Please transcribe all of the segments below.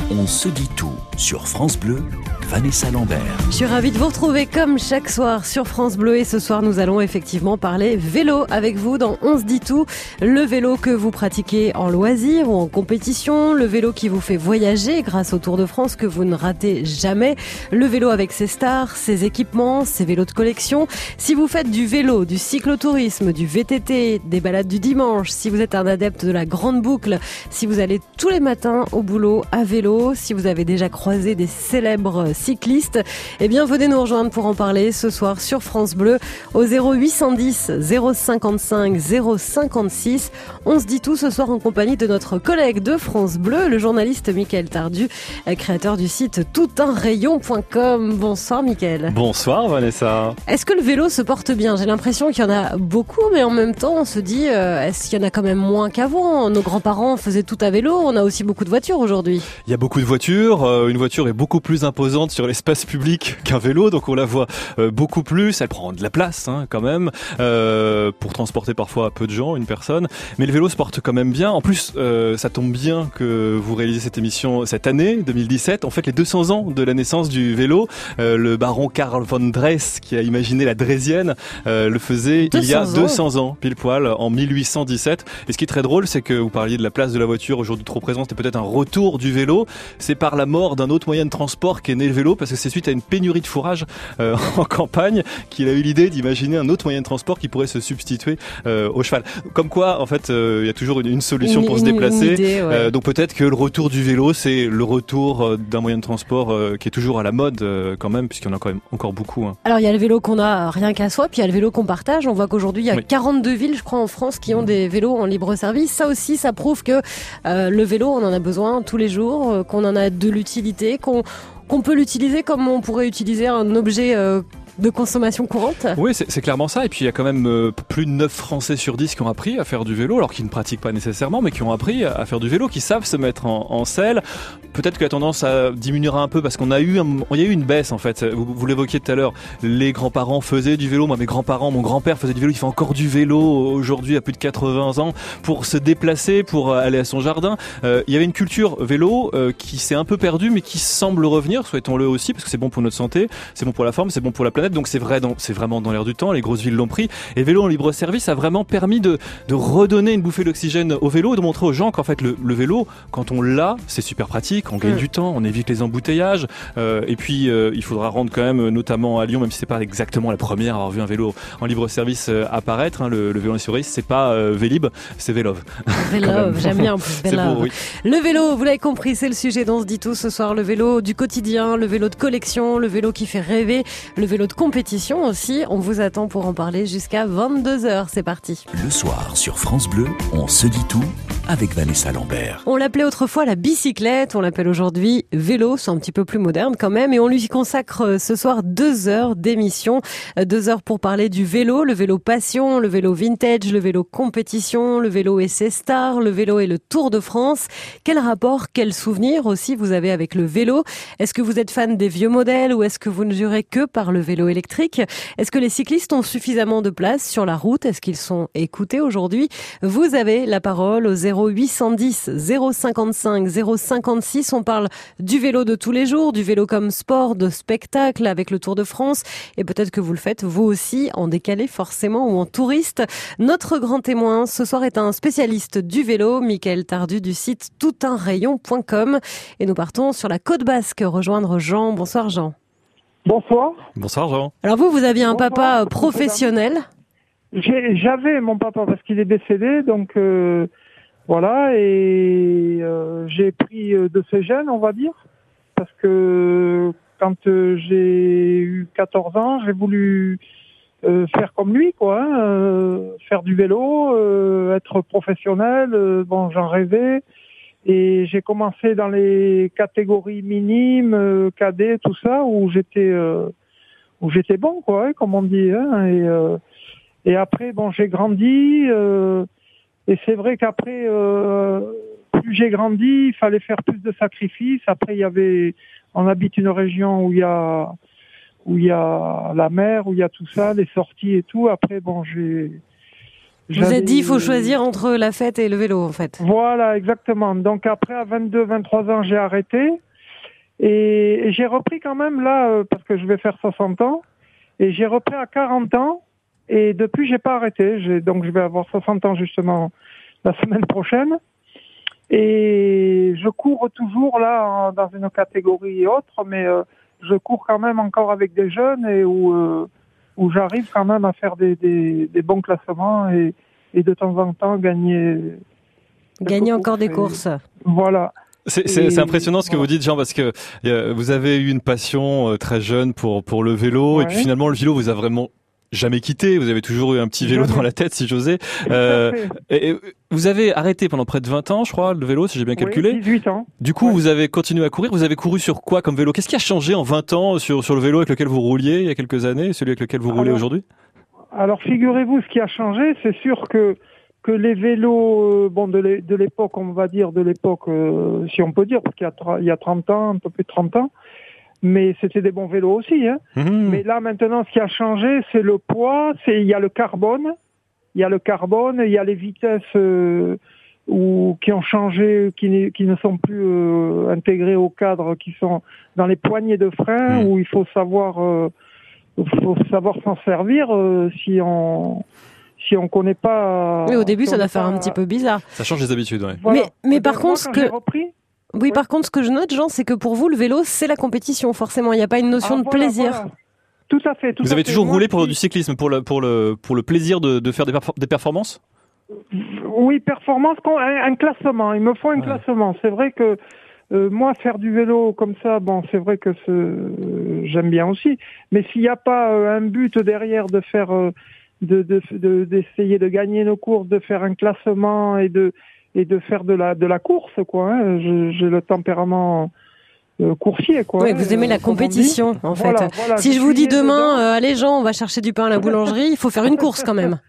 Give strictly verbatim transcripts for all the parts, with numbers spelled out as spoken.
On se dit tout sur France Bleu, Vanessa Lambert. Je suis ravie de vous retrouver comme chaque soir sur France Bleu et ce soir nous allons effectivement parler vélo avec vous dans On se dit tout. Le vélo que vous pratiquez en loisir ou en compétition, le vélo qui vous fait voyager grâce au Tour de France que vous ne ratez jamais, le vélo avec ses stars, ses équipements, ses vélos de collection. Si vous faites du vélo, du cyclotourisme, du V T T, des balades du dimanche, si vous êtes un adepte de la grande boucle, si vous allez tous les matins au boulot à vélo, si vous avez déjà croisé des célèbres cyclistes, eh bien venez nous rejoindre pour en parler ce soir sur France Bleu au zéro huit cent dix zéro cinquante-cinq zéro cinquante-six. On se dit tout ce soir en compagnie de notre collègue de France Bleu, le journaliste Mickaël Tardu, créateur du site tout un rayon point com. Bonsoir Mickaël. Bonsoir Vanessa. Est-ce que le vélo se porte bien ? J'ai l'impression qu'il y en a beaucoup, mais en même temps on se dit, euh, est-ce qu'il y en a quand même moins qu'avant ? Nos grands-parents faisaient tout à vélo, on a aussi beaucoup de voitures aujourd'hui. Il y a beaucoup de voitures, euh, une voiture est beaucoup plus imposante sur l'espace public qu'un vélo, donc on la voit euh, beaucoup plus, elle prend de la place hein, quand même, euh, pour transporter parfois peu de gens, une personne, mais le vélo se porte quand même bien. En plus, euh, ça tombe bien que vous réalisez cette émission cette année, deux mille dix-sept, en fait les deux cents ans de la naissance du vélo. Euh, le baron Karl von Drais, qui a imaginé la Draisienne, euh, le faisait il y a deux cents ans, pile poil, en mille huit cent dix-sept. Et ce qui est très drôle, c'est que vous parliez de la place de la voiture aujourd'hui trop présente, c'était peut-être un retour du vélo. C'est par la mort d'un autre moyen de transport qu'est né le vélo, parce que c'est suite à une pénurie de fourrage euh, en campagne qu'il a eu l'idée d'imaginer un autre moyen de transport qui pourrait se substituer euh, au cheval. Comme quoi, en fait, il euh, y a toujours une, une solution une, pour une, se déplacer. Une idée, ouais. euh, donc peut-être que le retour du vélo, c'est le retour d'un moyen de transport euh, qui est toujours à la mode euh, quand même, puisqu'il y en a quand même encore beaucoup. Hein. Alors il y a le vélo qu'on a rien qu'à soi, puis il y a le vélo qu'on partage. On voit qu'aujourd'hui il y a oui. quarante-deux villes, je crois, en France qui ont des vélos en libre service. Ça aussi, ça prouve que euh, le vélo, on en a besoin tous les jours, euh, qu'on en a de l'utilité, qu'on qu'on peut l'utiliser comme on pourrait utiliser un objet euh, de consommation courante. Oui, c'est, c'est clairement ça. Et puis il y a quand même euh, plus de neuf Français sur dix qui ont appris à faire du vélo, alors qu'ils ne pratiquent pas nécessairement, mais qui ont appris à faire du vélo, qui savent se mettre en, en selle. Peut-être que la tendance à diminuera un peu parce qu'on a eu, un, il y a eu une baisse en fait. Vous, vous l'évoquiez tout à l'heure, les grands-parents faisaient du vélo. Moi, mes grands-parents, mon grand-père faisait du vélo. Il fait encore du vélo aujourd'hui à plus de quatre-vingts ans pour se déplacer, pour aller à son jardin. Euh, il y avait une culture vélo euh, qui s'est un peu perdue, mais qui semble revenir. Souhaitons-le aussi parce que c'est bon pour notre santé, c'est bon pour la forme, c'est bon pour la planète. Donc c'est vrai, dans, c'est vraiment dans l'air du temps. Les grosses villes l'ont pris. Et le vélo en libre service a vraiment permis de, de redonner une bouffée d'oxygène au vélo et de montrer aux gens qu'en fait le, le vélo, quand on l'a, c'est super pratique. On gagne mmh. du temps, on évite les embouteillages. Euh, et puis euh, il faudra rendre quand même, notamment à Lyon, même si c'est pas exactement la première à avoir vu un vélo en libre service euh, apparaître. Hein, le, le vélo en libre service, c'est pas euh, Vélib, c'est Vélov. Vélov, j'aime bien en plus Vélov. Beau, oui. Le vélo, vous l'avez compris, c'est le sujet dont on se dit tout ce soir. Le vélo du quotidien, le vélo de collection, le vélo qui fait rêver, le vélo de compétition aussi. On vous attend pour en parler jusqu'à vingt-deux heures. C'est parti. Le soir sur France Bleu, on se dit tout avec Vanessa Lambert. On l'appelait autrefois la bicyclette, on l'appelle aujourd'hui vélo, c'est un petit peu plus moderne quand même, et on lui consacre ce soir deux heures d'émission. Deux heures pour parler du vélo, le vélo passion, le vélo vintage, le vélo compétition, le vélo et ses stars, le vélo et le Tour de France. Quel rapport, quel souvenir aussi vous avez avec le vélo ? Est-ce que vous êtes fan des vieux modèles ou est-ce que vous ne jurez que par le vélo électrique ? Est-ce que les cyclistes ont suffisamment de place sur la route ? Est-ce qu'ils sont écoutés aujourd'hui ? Vous avez la parole au zéro huit cent dix zéro cinquante-cinq zéro cinquante-six. On parle du vélo de tous les jours, du vélo comme sport, de spectacle avec le Tour de France. Et peut-être que vous le faites vous aussi en décalé forcément ou en touriste. Notre grand témoin ce soir est un spécialiste du vélo, Mickaël Tardu du site tout un rayon point com. Et nous partons sur la côte basque rejoindre Jean. Bonsoir Jean. Bonsoir. Bonsoir Jean. Alors vous, vous aviez un Bonsoir. papa professionnel. J'ai, j'avais mon papa parce qu'il est décédé, donc euh, voilà, et euh, j'ai pris de ses gènes, on va dire, parce que quand euh, j'ai eu quatorze ans, j'ai voulu euh, faire comme lui, quoi, hein, euh, faire du vélo, euh, être professionnel, euh, bon, j'en rêvais. Et j'ai commencé dans les catégories minimes, euh, cadets, tout ça, où j'étais euh, où j'étais bon, quoi, hein, comme on dit. Hein, et, euh, et après, bon, j'ai grandi. Euh, et c'est vrai qu'après, euh, plus j'ai grandi, il fallait faire plus de sacrifices. Après, il y avait, on habite une région où il y a où il y a la mer, où il y a tout ça, les sorties et tout. Après, bon, j'ai Vous vous êtes dit, il faut choisir entre la fête et le vélo, en fait. Voilà, exactement. Donc après, à vingt-deux, vingt-trois ans, j'ai arrêté. Et, et j'ai repris quand même là, euh, parce que je vais faire soixante ans. Et j'ai repris à quarante ans. Et depuis, j'ai pas arrêté. J'ai, donc je vais avoir soixante ans justement la semaine prochaine. Et je cours toujours là en, dans une catégorie autre, mais euh, je cours quand même encore avec des jeunes et où... Euh, où j'arrive quand même à faire des, des, des bons classements et, et de temps en temps gagner... Gagner encore des courses. Voilà. C'est, c'est, c'est impressionnant ce que vous dites, Jean, parce que euh, vous avez eu une passion euh, très jeune pour pour le vélo, ouais. Et puis finalement le vélo vous a vraiment jamais quitté. Vous avez toujours eu un petit vélo jamais. Dans la tête, si j'osais. Euh, et, et vous avez arrêté pendant près de vingt ans, je crois, le vélo, si j'ai bien calculé. Oui, dix-huit ans. Du coup, ouais. Vous avez continué à courir. Vous avez couru sur quoi comme vélo? Qu'est-ce qui a changé en vingt ans sur sur le vélo avec lequel vous rouliez il y a quelques années et celui avec lequel vous roulez alors, aujourd'hui? Alors, figurez-vous, ce qui a changé, c'est sûr que que les vélos, bon, de l'époque, on va dire de l'époque, euh, si on peut dire, parce qu'il y a il y a trente ans, un peu plus de trente ans. Mais c'était des bons vélos aussi, hein. Mmh. Mais là, maintenant, ce qui a changé, c'est le poids, c'est, il y a le carbone, il y a le carbone, il y a les vitesses, euh, ou, qui ont changé, qui, qui ne sont plus, euh, intégrées au cadre, qui sont dans les poignées de frein, mmh. où il faut savoir, euh, faut savoir s'en servir, euh, si on, si on connaît pas. Oui, au début, si ça doit faire pas... un petit peu bizarre. Ça change les habitudes, ouais. Voilà. Mais, mais par moi, contre, ce que, repris, Oui, oui, par contre, ce que je note, Jean, c'est que pour vous, le vélo, c'est la compétition, forcément. Il n'y a pas une notion ah, de voilà, plaisir. Voilà. Tout à fait. Tout vous à avez fait. toujours Moi, roulé pour si... du cyclisme, pour le, pour le, pour le plaisir de, de faire des, perfor- des performances? Oui, performance, un, un classement. Il me faut un ouais. classement. C'est vrai que euh, moi, faire du vélo comme ça, bon, c'est vrai que c'est, euh, j'aime bien aussi. Mais s'il n'y a pas euh, un but derrière de faire, euh, de, de, de, d'essayer de gagner nos courses, de faire un classement et de et de faire de la de la course, quoi. Hein. Je, j'ai le tempérament euh, coursier, quoi. Oui, vous aimez euh, la compétition, en fait. Voilà, voilà, si je vous dis demain, euh, allez Jean, on va chercher du pain à la boulangerie, il faut faire une course quand même.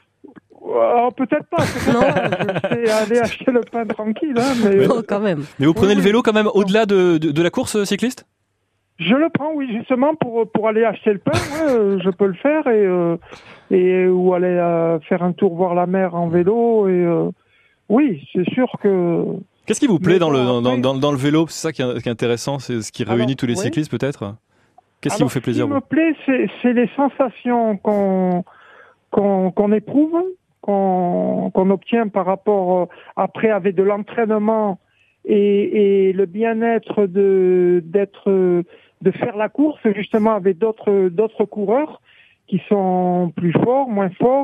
Alors, peut-être pas. Peut-être non. Pas. Je sais aller acheter le pain tranquille, hein, mais non, quand même. Mais vous prenez oui, le vélo quand même au-delà de, de de la course cycliste? Je le prends, oui, justement pour pour aller acheter le pain. Ouais, je peux le faire et euh, et ou aller euh, faire un tour voir la mer en vélo et euh, oui, c'est sûr que. Qu'est-ce qui vous plaît dans le dans, dans, dans, dans le vélo? C'est ça qui est, qui est intéressant, c'est ce qui réunit Alors, tous les oui. cyclistes peut-être. Qu'est-ce Alors, qui vous fait plaisir? Ce qui me plaît, c'est, c'est les sensations qu'on qu'on, qu'on éprouve, qu'on, qu'on obtient par rapport euh, après avec de l'entraînement et, et le bien-être de d'être de faire la course justement avec d'autres d'autres coureurs qui sont plus forts, moins forts.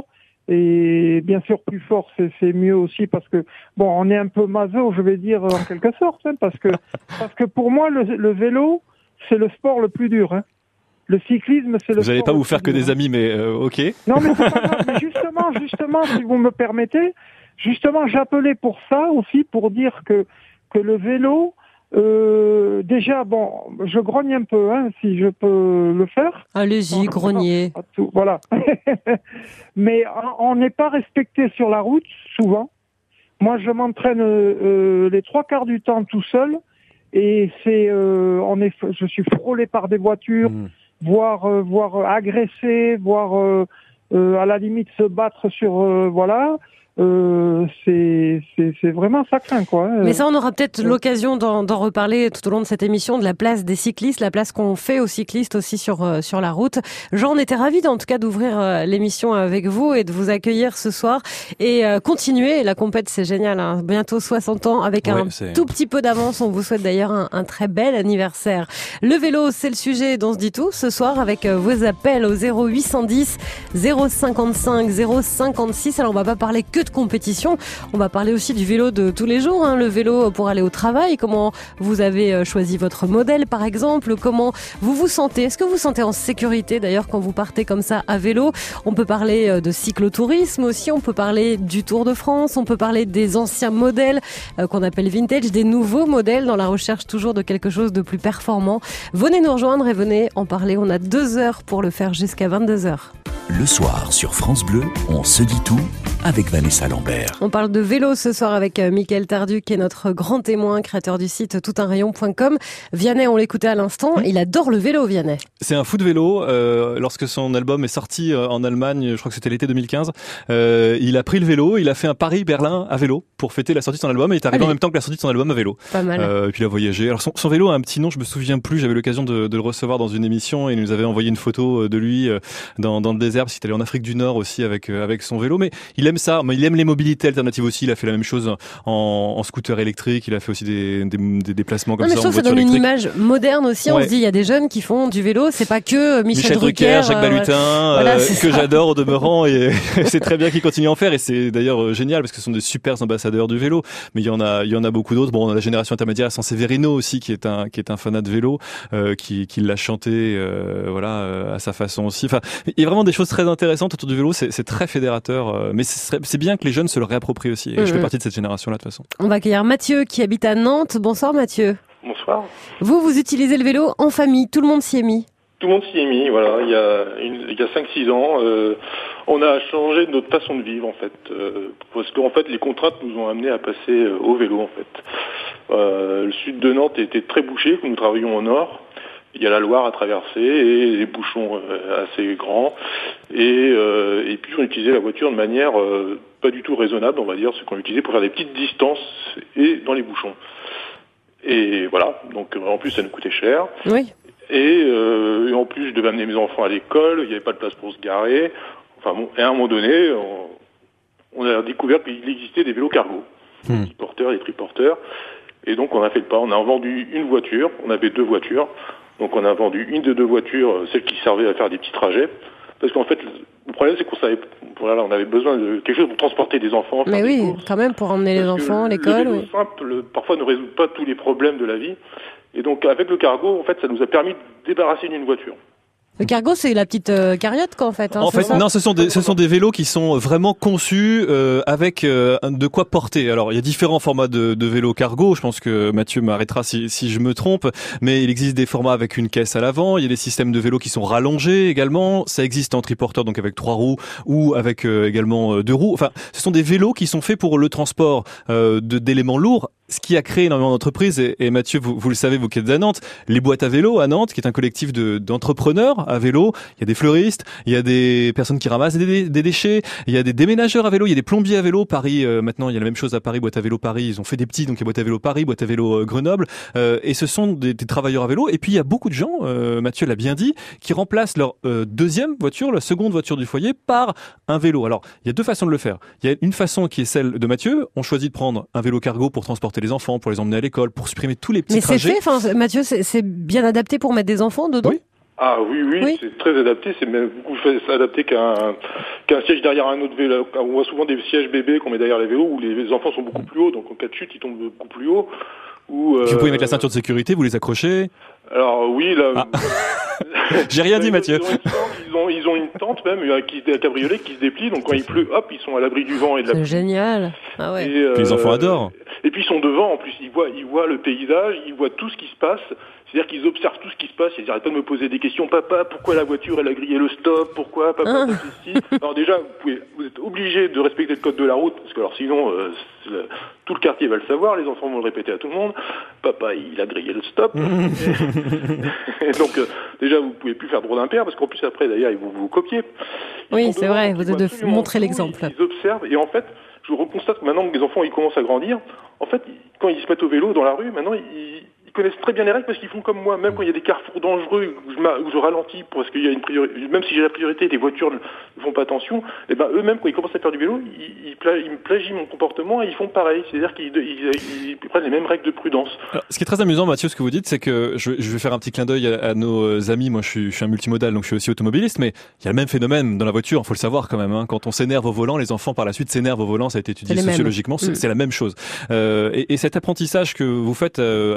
Et bien sûr, plus fort, c'est, c'est mieux aussi parce que bon, on est un peu maso, je vais dire en quelque sorte, hein, parce que parce que pour moi, le, le vélo, c'est le sport le plus dur. Hein. Le cyclisme, c'est le. Vous n'allez pas vous faire que dur, des hein. amis, mais euh, ok. Non, mais c'est pas grave. Mais justement, justement, si vous me permettez, justement, j'appelais pour ça aussi pour dire que que le vélo. Euh, déjà, bon, je grogne un peu, hein, si je peux le faire. Allez-y, grognez. Voilà. Mais on n'est pas respecté sur la route, souvent. Moi, je m'entraîne euh, les trois quarts du temps tout seul, et c'est, euh, on est, je suis frôlé par des voitures, mmh. voire, euh, voire agressé, voire euh, euh, à la limite se battre sur, euh, voilà. Euh, c'est, c'est, c'est vraiment ça craint, quoi. Mais ça, on aura peut-être euh, l'occasion d'en, d'en reparler tout au long de cette émission, de la place des cyclistes, la place qu'on fait aux cyclistes aussi sur euh, sur la route. Jean, on était ravis, en tout cas, d'ouvrir euh, l'émission avec vous et de vous accueillir ce soir et euh, continuer. La compète, c'est génial, hein. Bientôt soixante ans avec ouais, un c'est... tout petit peu d'avance. On vous souhaite d'ailleurs un, un très bel anniversaire. Le vélo, c'est le sujet dont on se dit tout ce soir avec euh, vos appels au zéro huit cent dix zéro cinquante-cinq zéro cinquante-six. Alors, on va pas parler que de compétition. On va parler aussi du vélo de tous les jours, hein, le vélo pour aller au travail, comment vous avez choisi votre modèle par exemple, comment vous vous sentez, est-ce que vous vous sentez en sécurité d'ailleurs quand vous partez comme ça à vélo? On peut parler de cyclotourisme aussi, on peut parler du Tour de France, on peut parler des anciens modèles euh, qu'on appelle vintage, des nouveaux modèles dans la recherche toujours de quelque chose de plus performant. Venez nous rejoindre et venez en parler, on a deux heures pour le faire jusqu'à vingt-deux heures. Le soir sur France Bleu, on se dit tout avec Vanessa Lambert. On parle de vélo ce soir avec Mickaël Tardu, qui est notre grand témoin, créateur du site tout un rayon point com. Vianney, on l'écoutait à l'instant, il adore le vélo, Vianney. C'est un fou de vélo. Euh, lorsque son album est sorti en Allemagne, je crois que c'était l'été deux mille quinze, euh, il a pris le vélo, il a fait un Paris-Berlin à vélo pour fêter la sortie de son album, et il est arrivé Allez. en même temps que la sortie de son album à vélo. Pas mal. Euh, et puis il a voyagé. Alors son, son vélo a un petit nom, je me souviens plus, j'avais l'occasion de, de le recevoir dans une émission et il nous avait envoyé une photo de lui dans, dans le désert, parce qu'il est allé en Afrique du Nord aussi avec, avec son vélo. Mais il aime ça, mais il aime les mobilités alternatives aussi. Il a fait la même chose en, en scooter électrique, il a fait aussi des, des, des déplacements comme non, mais ça. Je trouve en que ça donne électrique. une image moderne aussi. Ouais. On se dit, il y a des jeunes qui font du vélo, c'est pas que Michel, Michel Drucker, Drucker Jacques Balutin, euh, voilà, euh, que j'adore au demeurant, et c'est très bien qu'ils continuent à en faire, et c'est d'ailleurs génial parce que ce sont des super ambassadeurs du vélo. Mais il y en a, il y en a beaucoup d'autres. Bon, on a la génération intermédiaire, San Severino aussi, qui est un, qui est un fanat de vélo, euh, qui, qui l'a chanté, euh, voilà, euh, à sa façon aussi. Enfin, il y a vraiment des choses très intéressantes autour du vélo. C'est, c'est très fédérateur, euh, mais c'est, c'est bien que les jeunes se le réapproprient aussi. Et mmh. je fais partie de cette génération-là de toute façon. On va accueillir Mathieu qui habite à Nantes. Bonsoir Mathieu. Bonsoir. Vous, vous utilisez le vélo en famille. Tout le monde s'y est mis. Tout le monde s'y est mis, voilà. Il y a, une, il y a cinq six ans, euh, on a changé notre façon de vivre, en fait. Euh, parce qu'en fait, les contraintes nous ont amenés à passer euh, au vélo, en fait. Euh, le sud de Nantes était très bouché, comme nous travaillons au nord. Il y a la Loire à traverser et des bouchons euh, assez grands. Et, euh, et puis, on utilisait la voiture de manière euh, pas du tout raisonnable, on va dire, ce qu'on utilisait pour faire des petites distances et dans les bouchons. Et voilà, donc en plus, ça nous coûtait cher. Oui. Et, euh, et en plus, je devais amener mes enfants à l'école, il n'y avait pas de place pour se garer. Enfin bon, et à un moment donné, on, on a découvert qu'il existait des vélos cargo, mmh. les porteurs, les triporteurs. Et donc on a fait le pas, on a vendu une voiture, on avait deux voitures. Donc on a vendu une de deux voitures, celle qui servait à faire des petits trajets. Parce qu'en fait, le problème c'est qu'on savait, voilà, on avait besoin de quelque chose pour transporter des enfants. Mais oui, courses, quand même, pour emmener les enfants à l'école. Le vélo oui. simple, parfois ne résout pas tous les problèmes de la vie. Et donc, avec le cargo, en fait, ça nous a permis de débarrasser d'une voiture. Le cargo, c'est la petite euh, carriote, quoi, en fait. Hein, en fait, ça non, ce sont des, ce sont des vélos qui sont vraiment conçus euh, avec euh, de quoi porter. Alors, il y a différents formats de, de vélos cargo. Je pense que Mathieu m'arrêtera si, si je me trompe. Mais il existe des formats avec une caisse à l'avant. Il y a des systèmes de vélos qui sont rallongés également. Ça existe en triporteur, donc avec trois roues ou avec euh, également euh, deux roues. Enfin, ce sont des vélos qui sont faits pour le transport euh, de, d'éléments lourds. Ce qui a créé énormément d'entreprises, et, et Mathieu, vous, vous le savez, vous qui êtes à Nantes, les boîtes à vélo à Nantes, qui est un collectif de, d'entrepreneurs à vélo. Il y a des fleuristes, il y a des personnes qui ramassent des, des déchets, il y a des déménageurs à vélo, il y a des plombiers à vélo. Paris, euh, maintenant, il y a la même chose à Paris, boîte à vélo Paris. Ils ont fait des petits, donc il y a boîte à vélo Paris, boîte à vélo euh, Grenoble. Euh, et ce sont des, des travailleurs à vélo. Et puis, il y a beaucoup de gens, euh, Mathieu l'a bien dit, qui remplacent leur euh, deuxième voiture, la seconde voiture du foyer, par un vélo. Alors, il y a deux façons de le faire. Il y a une façon qui est celle de Mathieu. On choisit de prendre un vélo cargo pour transporter les enfants, pour les emmener à l'école, pour supprimer tous les petits Mais trajets. Mais c'est fait, enfin, Mathieu, c'est, c'est bien adapté pour mettre des enfants dedans? Oui. Ah oui, oui, oui, c'est très adapté. C'est même beaucoup plus adapté qu'un, qu'un siège derrière un autre vélo. On voit souvent des sièges bébés qu'on met derrière les vélos où les enfants sont beaucoup plus hauts. Donc en cas de chute, ils tombent beaucoup plus haut. Ou, euh... Vous pouvez mettre la ceinture de sécurité, vous les accrochez. Alors oui, là... Ah. J'ai rien dit, Mathieu. Ils ont, ils ont une tente même, qui, un cabriolet qui se déplie, donc quand il pleut, hop, ils sont à l'abri du vent et de la pluie. C'est génial. Ah ouais. Et, euh, les enfants adorent. Et puis ils sont devant, en plus, ils voient, ils voient le paysage, ils voient tout ce qui se passe. C'est-à-dire qu'ils observent tout ce qui se passe, ils n'arrêtent pas de me poser des questions. Papa, pourquoi la voiture, elle a grillé le stop? Pourquoi? Papa, ceci. Alors déjà, vous, pouvez, vous êtes obligé de respecter le code de la route, parce que alors sinon, euh, le, tout le quartier va le savoir, les enfants vont le répéter à tout le monde. Papa, il a grillé le stop. et, et donc, euh, déjà, vous pouvez plus faire droit d'impair, parce qu'en plus, après, d'ailleurs, ils vont vous copier. Ils oui, c'est vrai, vous devez montrer tout, l'exemple. Ils, ils observent, et en fait, je constate que maintenant que les enfants ils commencent à grandir, en fait, quand ils se mettent au vélo dans la rue, maintenant, ils... connaissent très bien les règles parce qu'ils font comme moi. Même quand il y a des carrefours dangereux où je, où je ralentis parce qu'il y a une priorité, même si j'ai la priorité, les voitures ne font pas attention. Et ben eux-mêmes quand ils commencent à faire du vélo, ils, ils, pla- ils me plagient mon comportement et ils font pareil. C'est-à-dire qu'ils ils, ils prennent les mêmes règles de prudence. Alors, ce qui est très amusant, Mathieu, ce que vous dites, c'est que je, je vais faire un petit clin d'œil à, à nos amis. Moi, je suis, je suis un multimodal, donc je suis aussi automobiliste, mais il y a le même phénomène dans la voiture. Il faut le savoir quand même. Hein. Quand on s'énerve au volant, les enfants par la suite s'énervent au volant. Ça a été étudié sociologiquement. C'est, c'est la même chose. Euh, et, et cet apprentissage que vous faites euh, avec vos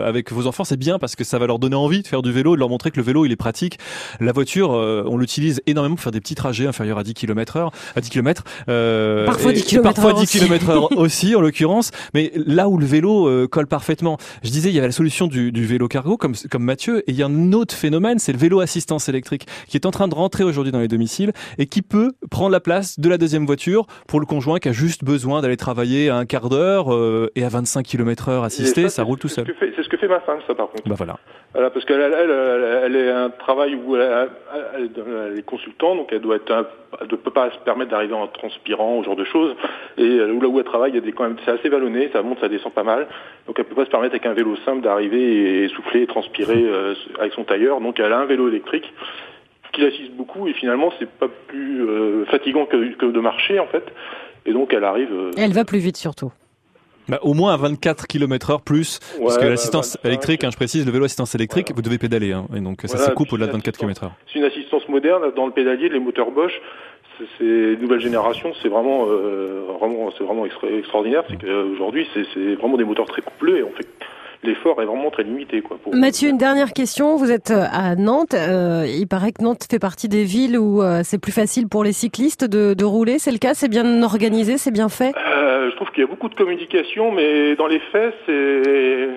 enfants, c'est bien parce que ça va leur donner envie de faire du vélo, de leur montrer que le vélo, il est pratique. La voiture, euh, on l'utilise énormément pour faire des petits trajets inférieurs à dix kilomètres heure, à dix kilomètres. Euh, parfois dix kilomètres parfois heure dix kilomètres heure aussi, en l'occurrence. Mais là où le vélo euh, colle parfaitement. Je disais, il y avait la solution du, du vélo cargo, comme, comme Mathieu, et il y a un autre phénomène, c'est le vélo assistance électrique, qui est en train de rentrer aujourd'hui dans les domiciles et qui peut prendre la place de la deuxième voiture pour le conjoint qui a juste besoin d'aller travailler à un quart d'heure euh, et à vingt-cinq kilomètres heure assisté, ça, ça roule tout seul. C'est ce, fait, c'est ce que fait ma femme, ça, par contre. Bah voilà. Voilà, parce qu'elle elle, elle, elle est un travail où elle, elle, elle est consultante, donc elle doit être, un, elle ne peut pas se permettre d'arriver en transpirant, ce genre de choses. Et là où elle travaille, il y a des, quand même, c'est assez vallonné, ça monte, ça descend pas mal. Donc elle peut pas se permettre avec un vélo simple d'arriver et souffler, et transpirer euh, avec son tailleur. Donc elle a un vélo électrique qui l'assiste beaucoup et finalement c'est pas plus euh, fatigant que, que de marcher en fait. Et donc elle arrive. Euh... Elle va plus vite surtout. Bah, au moins à vingt-quatre kilomètres heure plus, ouais, parce que bah, l'assistance vingt-cinq, électrique, hein, je précise, le vélo assistance électrique, voilà. Vous devez pédaler, hein, et donc voilà, ça se coupe au-delà de vingt-quatre kilomètres heure. C'est une assistance moderne, dans le pédalier, les moteurs Bosch, c'est, c'est nouvelle génération, c'est vraiment, euh, vraiment, c'est vraiment extra- extraordinaire, c'est qu'aujourd'hui, c'est, c'est vraiment des moteurs très couplés, et on fait l'effort est vraiment très limité, quoi. Pour... Mathieu, une dernière question. Vous êtes à Nantes. Euh, il paraît que Nantes fait partie des villes où euh, c'est plus facile pour les cyclistes de, de rouler. C'est le cas? C'est bien organisé? C'est bien fait? euh, Je trouve qu'il y a beaucoup de communication, mais dans les faits, c'est...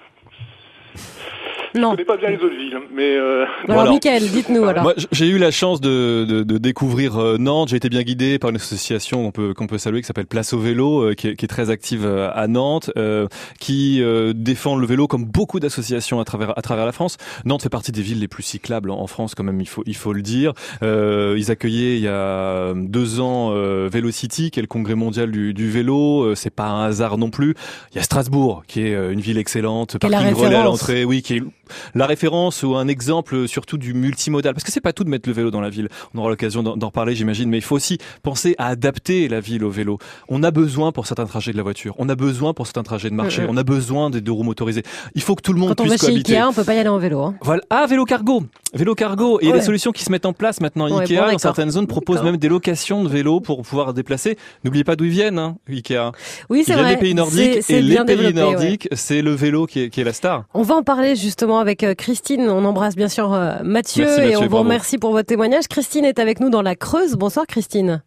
Non. Je connais pas bien les autres villes, mais... Euh... Alors, alors Mickaël, dites-nous alors. Moi, j'ai eu la chance de, de, de découvrir Nantes. J'ai été bien guidé par une association qu'on peut, qu'on peut saluer, qui s'appelle Place au vélo, euh, qui, est, qui est très active à Nantes, euh, qui euh, défend le vélo comme beaucoup d'associations à travers, à travers la France. Nantes fait partie des villes les plus cyclables en France, quand même, il faut, il faut le dire. Euh, ils accueillaient il y a deux ans euh, Vélocity, qui est le congrès mondial du, du vélo. C'est pas un hasard non plus. Il y a Strasbourg, qui est une ville excellente, parking relais à l'entrée, oui, qui est la référence ou un exemple surtout du multimodal, parce que c'est pas tout de mettre le vélo dans la ville, on aura l'occasion d'en, d'en reparler j'imagine, mais il faut aussi penser à adapter la ville au vélo. On a besoin pour certains trajets de la voiture, on a besoin pour certains trajets de marché, mmh. on a besoin des deux roues motorisées, il faut que tout le monde Quand puisse cohabiter. Quand on va chez Ikea, on peut pas y aller en vélo. Hein. Voilà. Ah, vélo cargo, vélo cargo, et il y a ouais. des solutions qui se mettent en place maintenant. Ouais, Ikea, bon, dans certaines zones, propose d'accord. même des locations de vélos pour pouvoir déplacer. N'oubliez pas d'où ils viennent, hein, Ikea. Oui, c'est ils vrai. viennent des pays nordiques, c'est, c'est et les pays nordiques, ouais. c'est le vélo qui est, qui est la star. On va en parler justement avec Christine. On embrasse bien sûr Mathieu, Merci, Mathieu et on vous bravo. remercie pour votre témoignage. Christine est avec nous dans la Creuse. Bonsoir Christine.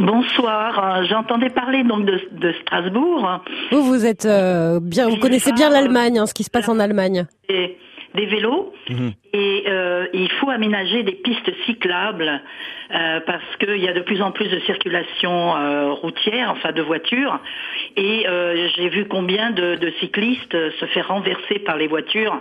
Bonsoir. J'entendais parler donc de, de Strasbourg. Vous, vous êtes euh, bien, vous connaissez bien l'Allemagne, hein, ce qui se passe en Allemagne. Et des vélos mmh. et euh, il faut aménager des pistes cyclables euh, parce qu'il y a de plus en plus de circulation euh, routière, enfin de voitures, et euh, j'ai vu combien de, de cyclistes se faire renverser par les voitures.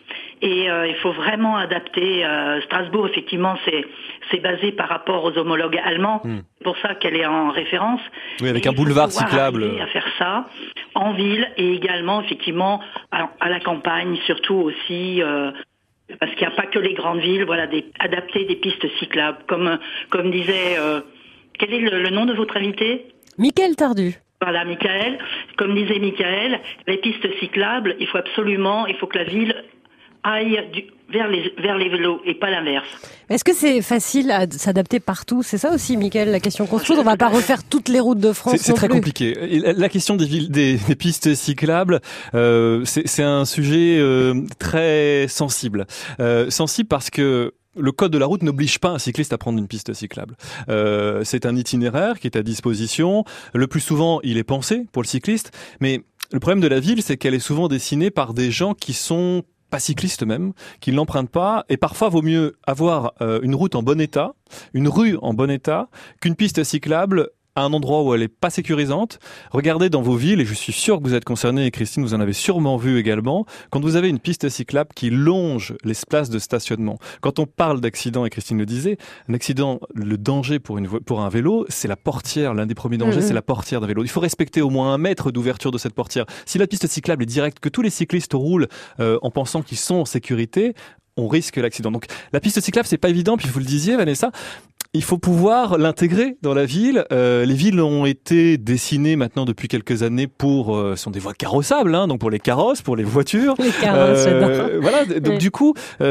Et euh, il faut vraiment adapter. Euh, Strasbourg, effectivement, c'est c'est basé par rapport aux homologues allemands. Mmh. C'est pour ça qu'elle est en référence. Oui, avec et un boulevard cyclable. À faire ça en ville et également, effectivement, à, à la campagne, surtout aussi. Euh, parce qu'il n'y a pas que les grandes villes. Voilà, des, adapter des pistes cyclables, comme comme disait. Euh, quel est le, le nom de votre invité? Mickaël Tardu. Voilà, Mickaël. Comme disait Mickaël, les pistes cyclables, il faut absolument, il faut que la ville aille du, vers les vers les vélos et pas l'inverse. Est-ce que c'est facile à s'adapter partout? C'est ça aussi, Mickaël, la question qu'on se pose. On va pas refaire toutes les routes de France. C'est, c'est très plus. compliqué. La question des villes, des, des pistes cyclables, euh, c'est, c'est un sujet euh, très sensible. Euh, sensible parce que le code de la route n'oblige pas un cycliste à prendre une piste cyclable. Euh, c'est un itinéraire qui est à disposition. Le plus souvent, il est pensé pour le cycliste. Mais le problème de la ville, c'est qu'elle est souvent dessinée par des gens qui sont pas cyclistes même, qui ne l'empruntent pas, et parfois vaut mieux avoir euh, une route en bon état, une rue en bon état, qu'une piste cyclable à un endroit où elle est pas sécurisante. Regardez dans vos villes, et je suis sûr que vous êtes concernés, et Christine, vous en avez sûrement vu également, quand vous avez une piste cyclable qui longe les places de stationnement. Quand on parle d'accident, et Christine le disait, un accident, le danger pour, une, pour un vélo, c'est la portière, l'un des premiers dangers, mmh. c'est la portière d'un vélo. Il faut respecter au moins un mètre d'ouverture de cette portière. Si la piste cyclable est directe, que tous les cyclistes roulent euh, en pensant qu'ils sont en sécurité, on risque l'accident. Donc la piste cyclable, c'est pas évident, puis vous le disiez, Vanessa, il faut pouvoir l'intégrer dans la ville. Euh, les villes ont été dessinées maintenant depuis quelques années pour, euh, sont des voies carrossables, hein, donc pour les carrosses, pour les voitures. Les carrosses, euh, voilà. Donc oui. du coup, euh,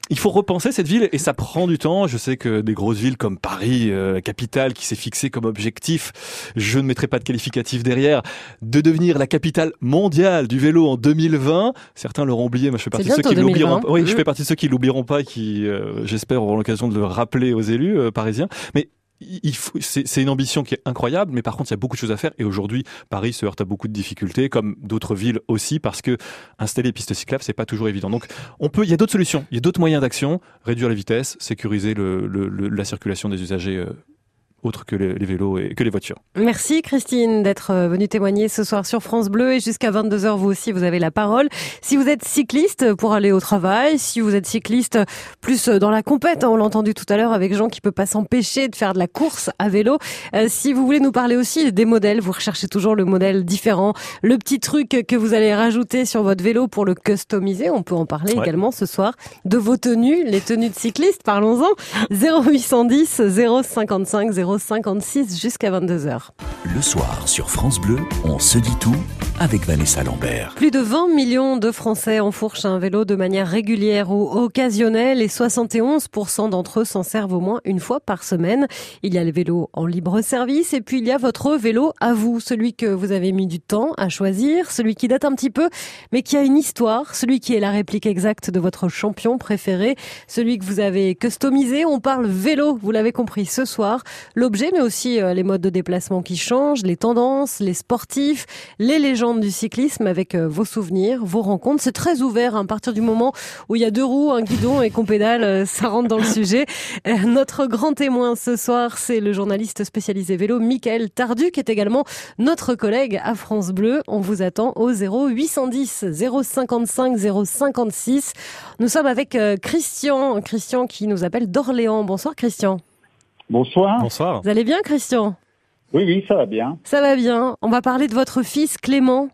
Il faut repenser cette ville et ça prend du temps. Je sais que des grosses villes comme Paris, euh, capitale, qui s'est fixée comme objectif, je ne mettrai pas de qualificatif derrière, de devenir la capitale mondiale du vélo en deux mille vingt. Certains l'auront oublié, moi je fais partie de ceux qui l'oublieront pas. Oui, mmh. je fais partie de ceux qui l'oublieront pas, qui euh, j'espère auront l'occasion de le rappeler aux élus euh, parisiens. Mais Il faut, c'est, c'est une ambition qui est incroyable, mais par contre, il y a beaucoup de choses à faire. Et aujourd'hui, Paris se heurte à beaucoup de difficultés, comme d'autres villes aussi, parce que installer des pistes cyclables, c'est pas toujours évident. Donc, on peut, il y a d'autres solutions, il y a d'autres moyens d'action. Réduire la vitesse, sécuriser le, le, le, la circulation des usagers euh, autres que les, les vélos et que les voitures. Merci Christine d'être venue témoigner ce soir sur France Bleu et jusqu'à vingt-deux heures, vous aussi, vous avez la parole. Si vous êtes cycliste pour aller au travail, si vous êtes cycliste plus dans la compète, hein, on l'a entendu tout à l'heure avec Jean qui peut pas s'empêcher de faire de la course à vélo. Euh, si vous voulez nous parler aussi des modèles, vous recherchez toujours le modèle différent, le petit truc que vous allez rajouter sur votre vélo pour le customiser, on peut en parler ouais. également ce soir de vos tenues, les tenues de cyclistes, parlons-en. zéro huit cent dix, zéro cinquante-cinq, zéro cinquante-six jusqu'à vingt-deux heures. Le soir sur France Bleu, on se dit tout avec Vanessa Lambert. Plus de vingt millions de Français enfourchent un vélo de manière régulière ou occasionnelle et soixante et onze pour cent d'entre eux s'en servent au moins une fois par semaine. Il y a le vélo en libre service et puis il y a votre vélo à vous, celui que vous avez mis du temps à choisir, celui qui date un petit peu mais qui a une histoire, celui qui est la réplique exacte de votre champion préféré, celui que vous avez customisé. On parle vélo, vous l'avez compris ce soir, l'objet mais aussi les modes de déplacement qui changent, les tendances, les sportifs, les légendes du cyclisme avec vos souvenirs, vos rencontres. C'est très ouvert, hein, à partir du moment où il y a deux roues, un guidon et qu'on pédale, ça rentre dans le sujet. Euh, notre grand témoin ce soir, c'est le journaliste spécialisé vélo Mickaël Tardu, qui est également notre collègue à France Bleu. On vous attend au zéro huit cent dix, zéro cinquante-cinq, zéro cinquante-six. Nous sommes avec euh, Christian, Christian qui nous appelle d'Orléans. Bonsoir Christian. Bonsoir. Bonsoir. Vous allez bien Christian ? Oui, oui, ça va bien. Ça va bien. On va parler de votre fils Clément.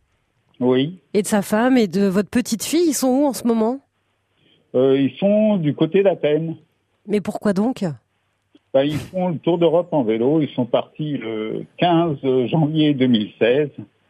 Oui. Et de sa femme et de votre petite fille. Ils sont où en ce moment ? euh, Ils sont du côté d'Athènes. Mais pourquoi donc ? Ben, ils font le tour d'Europe en vélo. Ils sont partis le quinze janvier deux mille seize.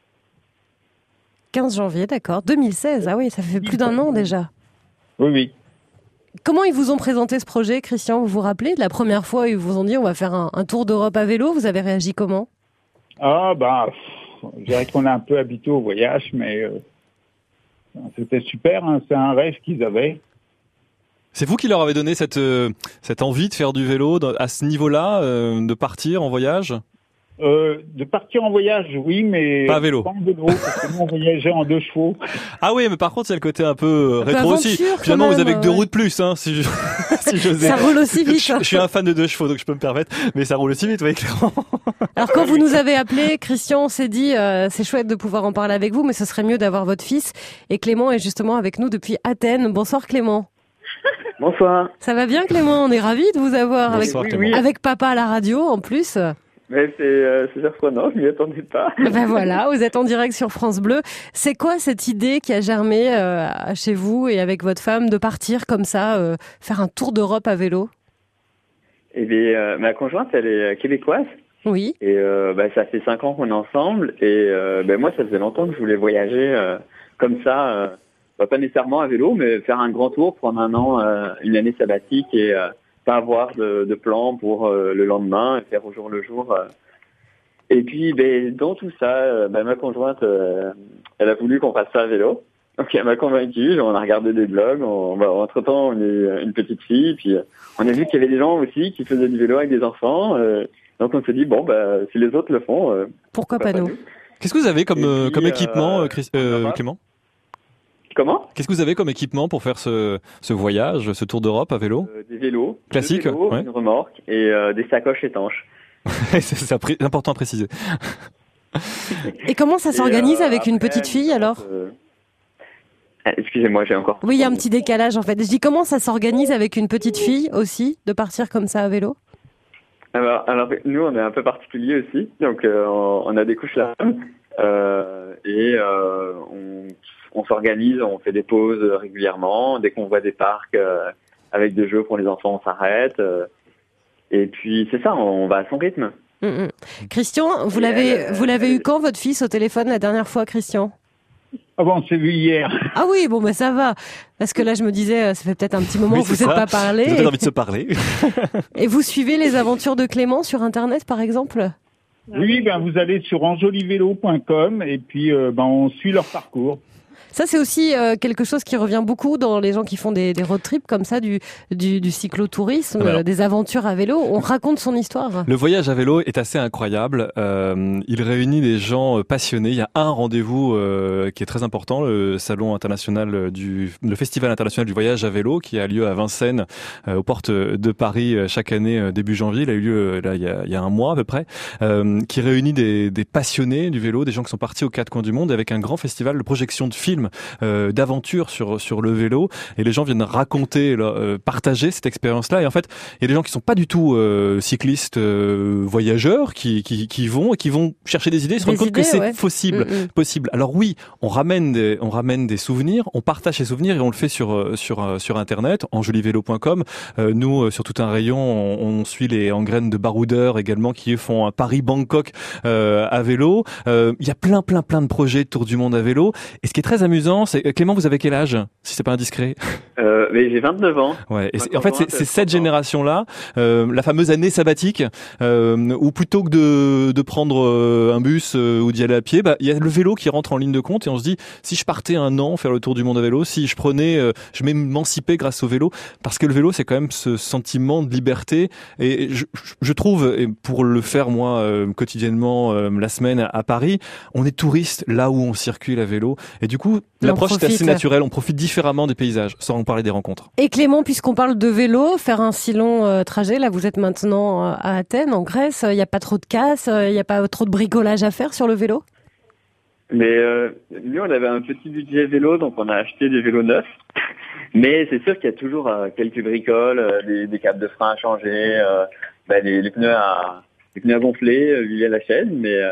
quinze janvier, d'accord. deux mille seize, ah oui, ça fait plus d'un an déjà. Oui, oui. Comment ils vous ont présenté ce projet, Christian ? Vous vous rappelez de la première fois où ils vous ont dit on va faire un, un tour d'Europe à vélo ? Vous avez réagi comment ? Ah ben, pff, je dirais qu'on est un peu habitué au voyage, mais euh, c'était super. Hein, c'est un rêve qu'ils avaient. C'est vous qui leur avez donné cette euh, cette envie de faire du vélo à ce niveau-là, euh, de partir en voyage ? Euh, de partir en voyage, oui, mais pas à vélo. Pas en vélo, parce que nous on voyageait en deux chevaux. Ah oui, mais par contre, il y a le côté un peu un rétro peu aussi. Finalement, vous avez que deux ouais. roues de plus, hein, si je, si j'osais. Ça roule aussi vite. Je, je suis un fan de deux chevaux, donc je peux me permettre, mais ça roule aussi vite, oui, clairement. Alors quand vous nous avez appelé, Christian, on s'est dit, euh, c'est chouette de pouvoir en parler avec vous, mais ce serait mieux d'avoir votre fils. Et Clément est justement avec nous depuis Athènes. Bonsoir Clément. Bonsoir. Ça va bien Clément ? On est ravis de vous avoir Bonsoir, avec, Clément. avec papa à la radio en plus. Mais c'est, euh, c'est surprenant, je m'y attendais pas. Ben voilà, vous êtes en direct sur France Bleu. C'est quoi cette idée qui a germé euh, chez vous et avec votre femme de partir comme ça, euh, faire un tour d'Europe à vélo ? Eh bien, euh, ma conjointe, elle est québécoise. Oui. Et euh, bah, ça fait cinq ans qu'on est ensemble. Et euh, bah, moi, ça faisait longtemps que je voulais voyager euh, comme ça, euh, bah, pas nécessairement à vélo, mais faire un grand tour, prendre un an, euh, une année sabbatique et euh, pas avoir de, de plan pour euh, le lendemain, et faire au jour le jour. Euh. Et puis, ben, dans tout ça, euh, ben, ma conjointe, euh, elle a voulu qu'on fasse ça à vélo. Donc, elle m'a convaincu, on a regardé des blogs, on, ben, entre-temps, on est une petite fille, puis on a vu qu'il y avait des gens aussi qui faisaient du vélo avec des enfants. Euh, donc, on s'est dit, bon, ben, si les autres le font... Euh, pourquoi pas, pas nous, nous Qu'est-ce que vous avez comme, puis, comme équipement, euh, Chris, euh, Clément ? Comment ? Qu'est-ce que vous avez comme équipement pour faire ce, ce voyage, ce tour d'Europe à vélo ? euh, Des vélos. Classique, des vélos, ouais. Une remorque et euh, des sacoches étanches. c'est, c'est important à préciser. Et comment ça s'organise euh, avec après, une petite fille alors euh... Excusez-moi, j'ai encore... Oui, il y a un petit décalage en fait. Je dis comment ça s'organise avec une petite fille aussi, de partir comme ça à vélo ? Alors, alors nous, on est un peu particulier aussi. Donc, euh, on, on a des couches là euh, et euh, on... On s'organise, on fait des pauses régulièrement. Dès qu'on voit des parcs euh, avec des jeux pour les enfants, on s'arrête. Euh, et puis c'est ça, on va à son rythme. Mmh, mmh. Christian, vous l'avez, euh, vous l'avez eu quand votre fils au téléphone la dernière fois, Christian ? Ah bon, on s'est vu hier. Ah oui, bon, ben ça va. Parce que là, je me disais, ça fait peut-être un petit moment Oui, que vous c'est n'êtes ça. pas parlé. Vous avez envie de se parler. Et vous suivez les aventures de Clément sur Internet, par exemple? Oui, ben vous allez sur enjolivélo point com et puis euh, ben on suit leur parcours. Ça, c'est aussi euh, quelque chose qui revient beaucoup dans les gens qui font des, des road trips comme ça, du, du, du cyclotourisme, Alors, euh, des aventures à vélo. On raconte son histoire. Le voyage à vélo est assez incroyable. Euh, il réunit des gens passionnés. Il y a un rendez-vous euh, qui est très important, le salon international du, le festival international du voyage à vélo, qui a lieu à Vincennes, euh, aux portes de Paris chaque année euh, début janvier. Il a eu lieu là il y a, il y a un mois à peu près, euh, qui réunit des, des passionnés du vélo, des gens qui sont partis aux quatre coins du monde, avec un grand festival de projection de films. Euh, d'aventure sur sur le vélo, et les gens viennent raconter, là, euh, partager cette expérience-là. Et en fait, il y a des gens qui sont pas du tout euh, cyclistes, euh, voyageurs, qui, qui qui vont et qui vont chercher des idées, se rendent compte que c'est ouais. possible, Mm-hmm. possible. Alors oui, on ramène des on ramène des souvenirs, on partage ces souvenirs et on le fait sur sur sur internet, enjolivélo point com. Euh, nous, sur tout un rayon, on, on suit les engraines de baroudeurs également qui font un Paris-Bangkok euh, à vélo. Euh, Il y a plein plein plein de projets de tour du monde à vélo. Et ce qui est très amusant, c'est Clément, vous avez quel âge, si c'est pas indiscret? Euh, mais j'ai vingt-neuf ans. Ouais. Et c'est, en fait, c'est, c'est cette génération-là, euh, la fameuse année sabbatique, euh, où plutôt que de, de prendre euh, un bus euh, ou d'y aller à pied, bah il y a le vélo qui rentre en ligne de compte et on se dit, si je partais un an faire le tour du monde à vélo, si je prenais, euh, je m'émancipais grâce au vélo, parce que le vélo c'est quand même ce sentiment de liberté. Et je, je trouve, et pour le faire moi euh, quotidiennement euh, la semaine à Paris, on est touriste là où on circule à vélo, et du coup l'approche est assez naturelle, on profite différemment des paysages, sans parler des rencontres. Et Clément, puisqu'on parle de vélo, faire un si long euh, trajet, là vous êtes maintenant euh, à Athènes, en Grèce, il n'y a pas trop de casse, il n'y a pas trop de bricolage à faire sur le vélo? Mais euh, nous, on avait un petit budget vélo, donc on a acheté des vélos neufs. Mais c'est sûr qu'il y a toujours euh, quelques bricoles, euh, des, des câbles de frein à changer, euh, bah, les, les pneus à les pneus à gonfler, euh, via la chaîne, mais euh,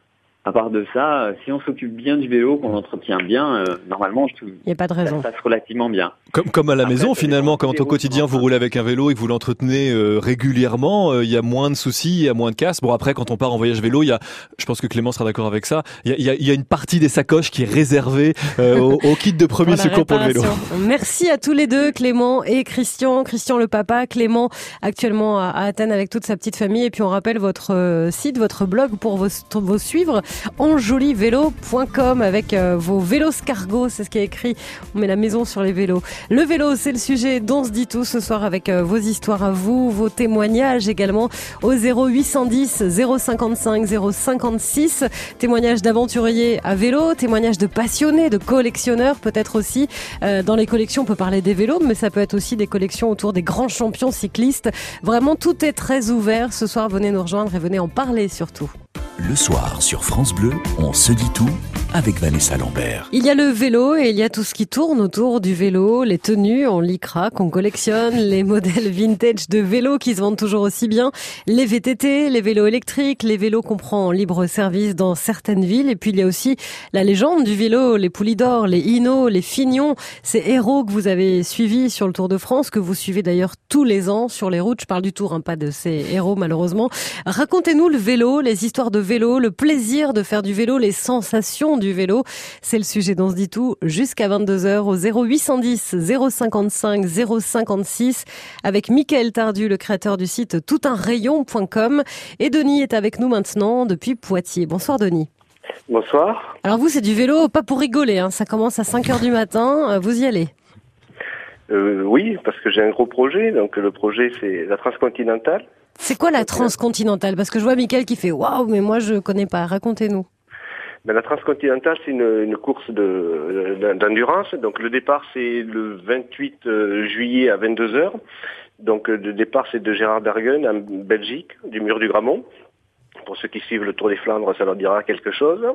à part de ça, si on s'occupe bien du vélo, qu'on l'entretient bien, euh, normalement, tout, il n'y a pas de raison. Ça se passe relativement bien. Comme, comme à la Après, maison, finalement, quand au quotidien vous roulez avec un vélo et que vous l'entretenez euh, régulièrement, il euh, y a moins de soucis, il y a moins de casse. Bon, après, quand on part en voyage vélo, il y a, je pense que Clément sera d'accord avec ça, il y a, y, y a une partie des sacoches qui est réservée euh, au, au kit de premier pour secours pour le vélo. Merci à tous les deux, Clément et Christian. Christian le papa, Clément actuellement à, à Athènes avec toute sa petite famille. Et puis on rappelle votre euh, site, votre blog pour vos, vos suivre, enjolivélo point com, avec euh, vos vélos cargo, c'est ce qui est écrit. On met la maison sur les vélos. Le vélo, c'est le sujet dont on se dit tout ce soir, avec euh, vos histoires à vous, vos témoignages également au zéro huit cent dix zéro cinquante-cinq zéro cinquante-six. Témoignages d'aventuriers à vélo, témoignages de passionnés, de collectionneurs peut-être aussi. Euh, dans les collections, on peut parler des vélos, mais ça peut être aussi des collections autour des grands champions cyclistes. Vraiment, tout est très ouvert. Ce soir, venez nous rejoindre et venez en parler surtout. Le soir, sur France Bleu, on se dit tout avec Vanessa Lambert. Il y a le vélo et il y a tout ce qui tourne autour du vélo, les tenues en lycra qu'on collectionne, les modèles vintage de vélos qui se vendent toujours aussi bien, les V T T, les vélos électriques, les vélos qu'on prend en libre service dans certaines villes. Et puis il y a aussi la légende du vélo, les Poulidor, les Hinault, les Fignon, ces héros que vous avez suivis sur le Tour de France, que vous suivez d'ailleurs tous les ans sur les routes. Je parle du Tour, hein, pas de ces héros malheureusement. Racontez-nous le vélo, les histoires de vélo, le plaisir de faire du vélo, les sensations du vélo. C'est le sujet dont on se dit tout jusqu'à vingt-deux heures au zéro huit cent dix zéro cinquante-cinq zéro cinquante-six avec Mickaël Tardu, le créateur du site tout un rayon point com. Et Denis est avec nous maintenant depuis Poitiers. Bonsoir Denis. Bonsoir. Alors vous, c'est du vélo pas pour rigoler, hein. Ça commence à cinq heures du matin, vous y allez? euh, Oui, parce que j'ai un gros projet. Donc le projet, c'est la transcontinentale. C'est quoi la transcontinentale? Parce que je vois Mickaël qui fait waouh, mais moi je connais pas. Racontez-nous. Ben, la transcontinentale, c'est une, une course de, d'endurance. Donc le départ, c'est le vingt-huit juillet à vingt-deux heures. Donc le départ, c'est de Gérardbergen en Belgique, du mur du Grammont. Pour ceux qui suivent le Tour des Flandres, ça leur dira quelque chose.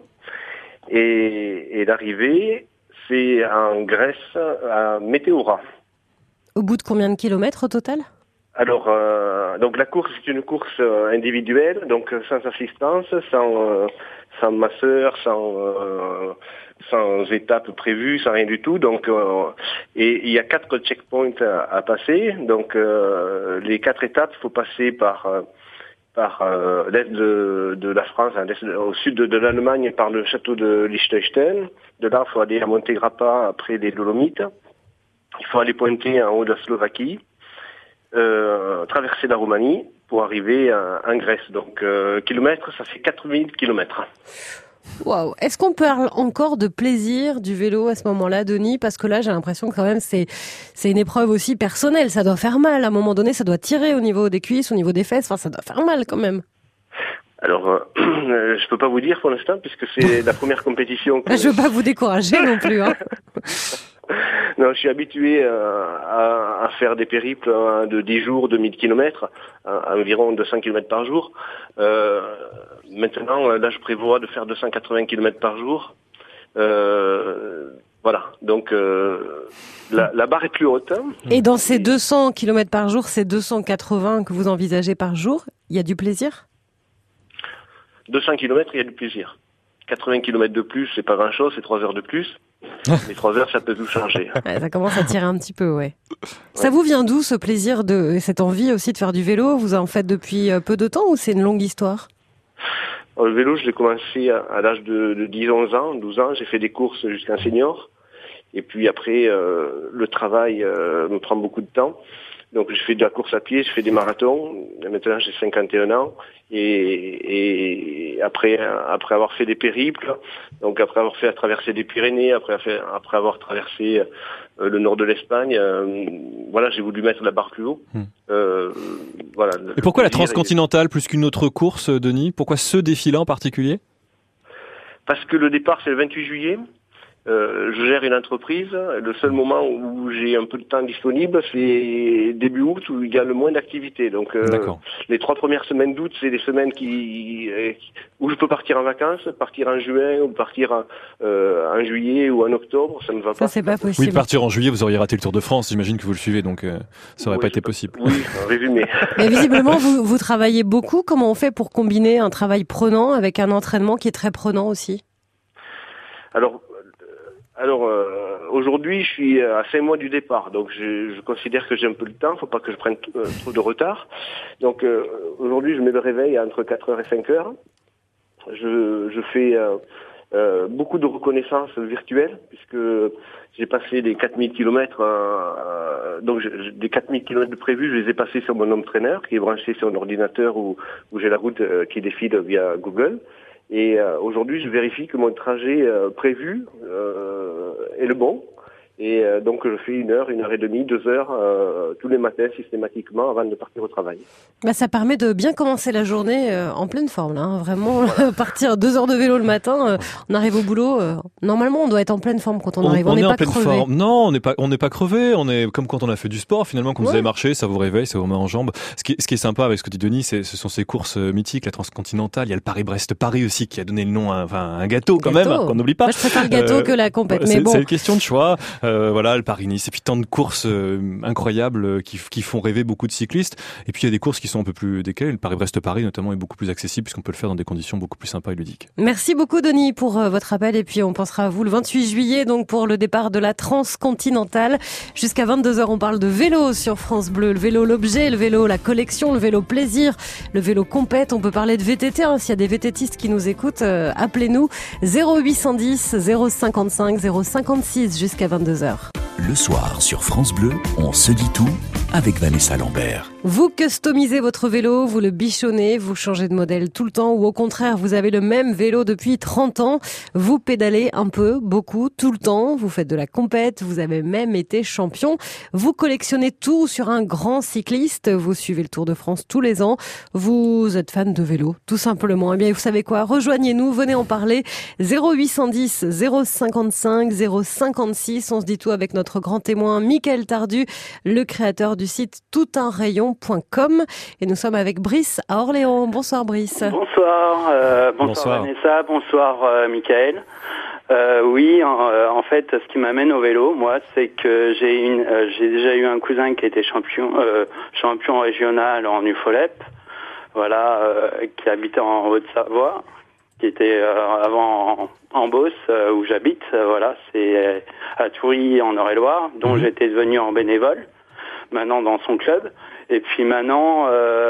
Et, et l'arrivée, c'est en Grèce, à Météora. Au bout de combien de kilomètres au total? Alors, euh, donc la course, c'est une course euh, individuelle, donc euh, sans assistance, sans, euh, sans masseur, sans, euh, sans étapes prévues, sans rien du tout. Donc, euh, et il y a quatre checkpoints à, à passer. Donc, euh, les quatre étapes, il faut passer par, euh, par euh, l'est de, de la France, hein, l'est, au sud de, de l'Allemagne, par le château de Liechtenstein. De là, il faut aller à Monte Grappa, après les Dolomites. Il faut aller pointer en haut de la Slovaquie, euh, traverser la Roumanie pour arriver à, en Grèce. Donc, euh, kilomètres, ça fait quatre mille kilomètres. Waouh. Est-ce qu'on parle encore de plaisir du vélo à ce moment-là, Denis? Parce que là, j'ai l'impression que quand même, c'est, c'est une épreuve aussi personnelle. Ça doit faire mal. À un moment donné, ça doit tirer au niveau des cuisses, au niveau des fesses. Enfin, ça doit faire mal quand même. Alors, euh, je peux pas vous dire pour l'instant, puisque c'est la première compétition. Que... Je veux pas vous décourager non plus, hein. Non, je suis habitué euh, à, à faire des périples hein, de dix jours, de mille kilomètres, à, à environ deux cents kilomètres par jour. Euh, maintenant, là, je prévois de faire deux cent quatre-vingts kilomètres par jour. Euh, voilà, donc euh, la, la barre est plus haute. Hein. Et dans ces deux cents kilomètres par jour, ces deux cent quatre-vingts que vous envisagez par jour, il y a du plaisir? deux cents kilomètres, il y a du plaisir. quatre-vingts kilomètres de plus, c'est pas grand-chose, c'est trois heures de plus. Les trois heures, ça peut tout changer. Ouais, ça commence à tirer un petit peu, ouais. ouais. Ça vous vient d'où, ce plaisir, de cette envie aussi de faire du vélo? Vous en faites depuis peu de temps ou c'est une longue histoire? Alors, le vélo, je l'ai commencé à, à l'âge de, de dix onze ans, douze ans. J'ai fait des courses jusqu'à un senior. Et puis après, euh, le travail euh, me prend beaucoup de temps. Donc je fais de la course à pied, je fais des marathons. Maintenant j'ai cinquante et un ans et, et après après avoir fait des périples, donc après avoir fait traverser des Pyrénées, après après avoir traversé euh, le nord de l'Espagne, euh, voilà, j'ai voulu mettre la barre plus haut. Hmm. Euh, voilà. Et pourquoi la transcontinentale et... plus qu'une autre course, Denis? Pourquoi ce défi-là en particulier? Parce que le départ c'est le vingt-huit juillet. Euh, je gère une entreprise. Le seul moment où j'ai un peu de temps disponible, c'est début août où il y a le moins d'activité. Donc, euh, les trois premières semaines d'août, c'est des semaines qui où je peux partir en vacances, partir en juin ou partir en, euh, en juillet ou en octobre. Ça ne va ça, pas. Ça, c'est pas possible. Oui, partir en juillet, vous auriez raté le Tour de France. J'imagine que vous le suivez, donc euh, ça aurait oui, pas été possible. Oui, en résumé. Mais visiblement, vous, vous travaillez beaucoup. Comment on fait pour combiner un travail prenant avec un entraînement qui est très prenant aussi? Alors. Alors euh, aujourd'hui, je suis à cinq mois du départ, donc je, je considère que j'ai un peu le temps. Faut pas que je prenne t- euh, trop de retard. Donc euh, aujourd'hui, je mets le réveil entre quatre heures et cinq heures. Je, je fais euh, euh, beaucoup de reconnaissance virtuelle puisque j'ai passé les quatre mille kilomètres. Euh, donc je, des quatre mille kilomètres de prévus, je les ai passés sur mon home trainer qui est branché sur un ordinateur où, où j'ai la route euh, qui défile via Google. Et euh, aujourd'hui, je vérifie que mon trajet euh, prévu euh, est le bon. Et euh, donc, je fais une heure, une heure et demie, deux heures euh, tous les matins systématiquement avant de partir au travail. Bah, ça permet de bien commencer la journée euh, en pleine forme, là. Hein. Vraiment, voilà. Partir deux heures de vélo le matin, euh, on arrive au boulot. Euh, normalement, on doit être en pleine forme quand on, on arrive. On n'est pas crevé. Forme. Non, on n'est pas, on n'est pas crevé. On est comme quand on a fait du sport. Finalement, quand ouais. vous avez marché, ça vous réveille, ça vous met en jambes. Ce qui, ce qui est sympa avec ce que dit Denis, c'est, ce sont ces courses mythiques, la transcontinentale. Il y a le Paris-Brest-Paris aussi qui a donné le nom à enfin, un gâteau quand gâteau. même, qu'on n'oublie pas. Moi, je préfère le gâteau euh, que la compète. Mais c'est, bon. c'est une question de choix. Euh, voilà, le Paris et puis tant de courses euh, incroyables euh, qui, qui font rêver beaucoup de cyclistes. Et puis il y a des courses qui sont un peu plus décalées. Le Paris-Brest-Paris notamment est beaucoup plus accessible puisqu'on peut le faire dans des conditions beaucoup plus sympas et ludiques. Merci beaucoup Denis pour euh, votre appel et puis on pensera à vous le vingt-huit juillet donc pour le départ de la transcontinentale. Jusqu'à vingt-deux heures on parle de vélo sur France Bleu. Le vélo l'objet, le vélo la collection, le vélo plaisir, le vélo compète. On peut parler de V T T hein, s'il y a des VTTistes qui nous écoutent. Euh, appelez-nous zéro huit un zéro zéro cinquante-cinq zéro cinquante-six jusqu'à vingt-deux heures. Le soir, sur France Bleu, on se dit tout avec Vanessa Lambert. Vous customisez votre vélo, vous le bichonnez, vous changez de modèle tout le temps ou au contraire, vous avez le même vélo depuis trente ans. Vous pédalez un peu, beaucoup, tout le temps. Vous faites de la compète, vous avez même été champion. Vous collectionnez tout sur un grand cycliste. Vous suivez le Tour de France tous les ans. Vous êtes fan de vélo, tout simplement. Eh bien, vous savez quoi? Rejoignez-nous, venez en parler. zéro huit un zéro zéro cinquante-cinq zéro cinquante-six. On se dit tout avec notre grand témoin Mickaël Tardu, le créateur du site tout un rayon point com. Et nous sommes avec Brice à Orléans. Bonsoir Brice. Bonsoir, euh, bonsoir, bonsoir Vanessa, bonsoir euh, Mickaël. Euh, oui, en, euh, en fait, ce qui m'amène au vélo, moi, c'est que j'ai une, euh, j'ai déjà eu un cousin qui était champion, euh, champion régional en U F O L E P, voilà, euh, qui habitait en Haute-Savoie, qui était euh, avant en, en Beauce, euh, où j'habite, euh, voilà, c'est euh, à Toury en Eure-et-Loire, dont mmh. j'étais devenu en bénévole, maintenant dans son club. Et puis maintenant, euh,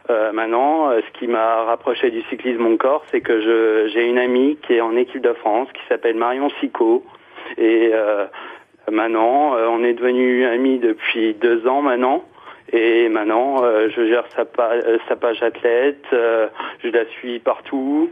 Euh, maintenant, euh, ce qui m'a rapproché du cyclisme encore, c'est que je, j'ai une amie qui est en équipe de France, qui s'appelle Marion Sicot. Et euh, maintenant, euh, on est devenus amis depuis deux ans maintenant. Et maintenant, euh, je gère sa, pa- sa page athlète, euh, je la suis partout.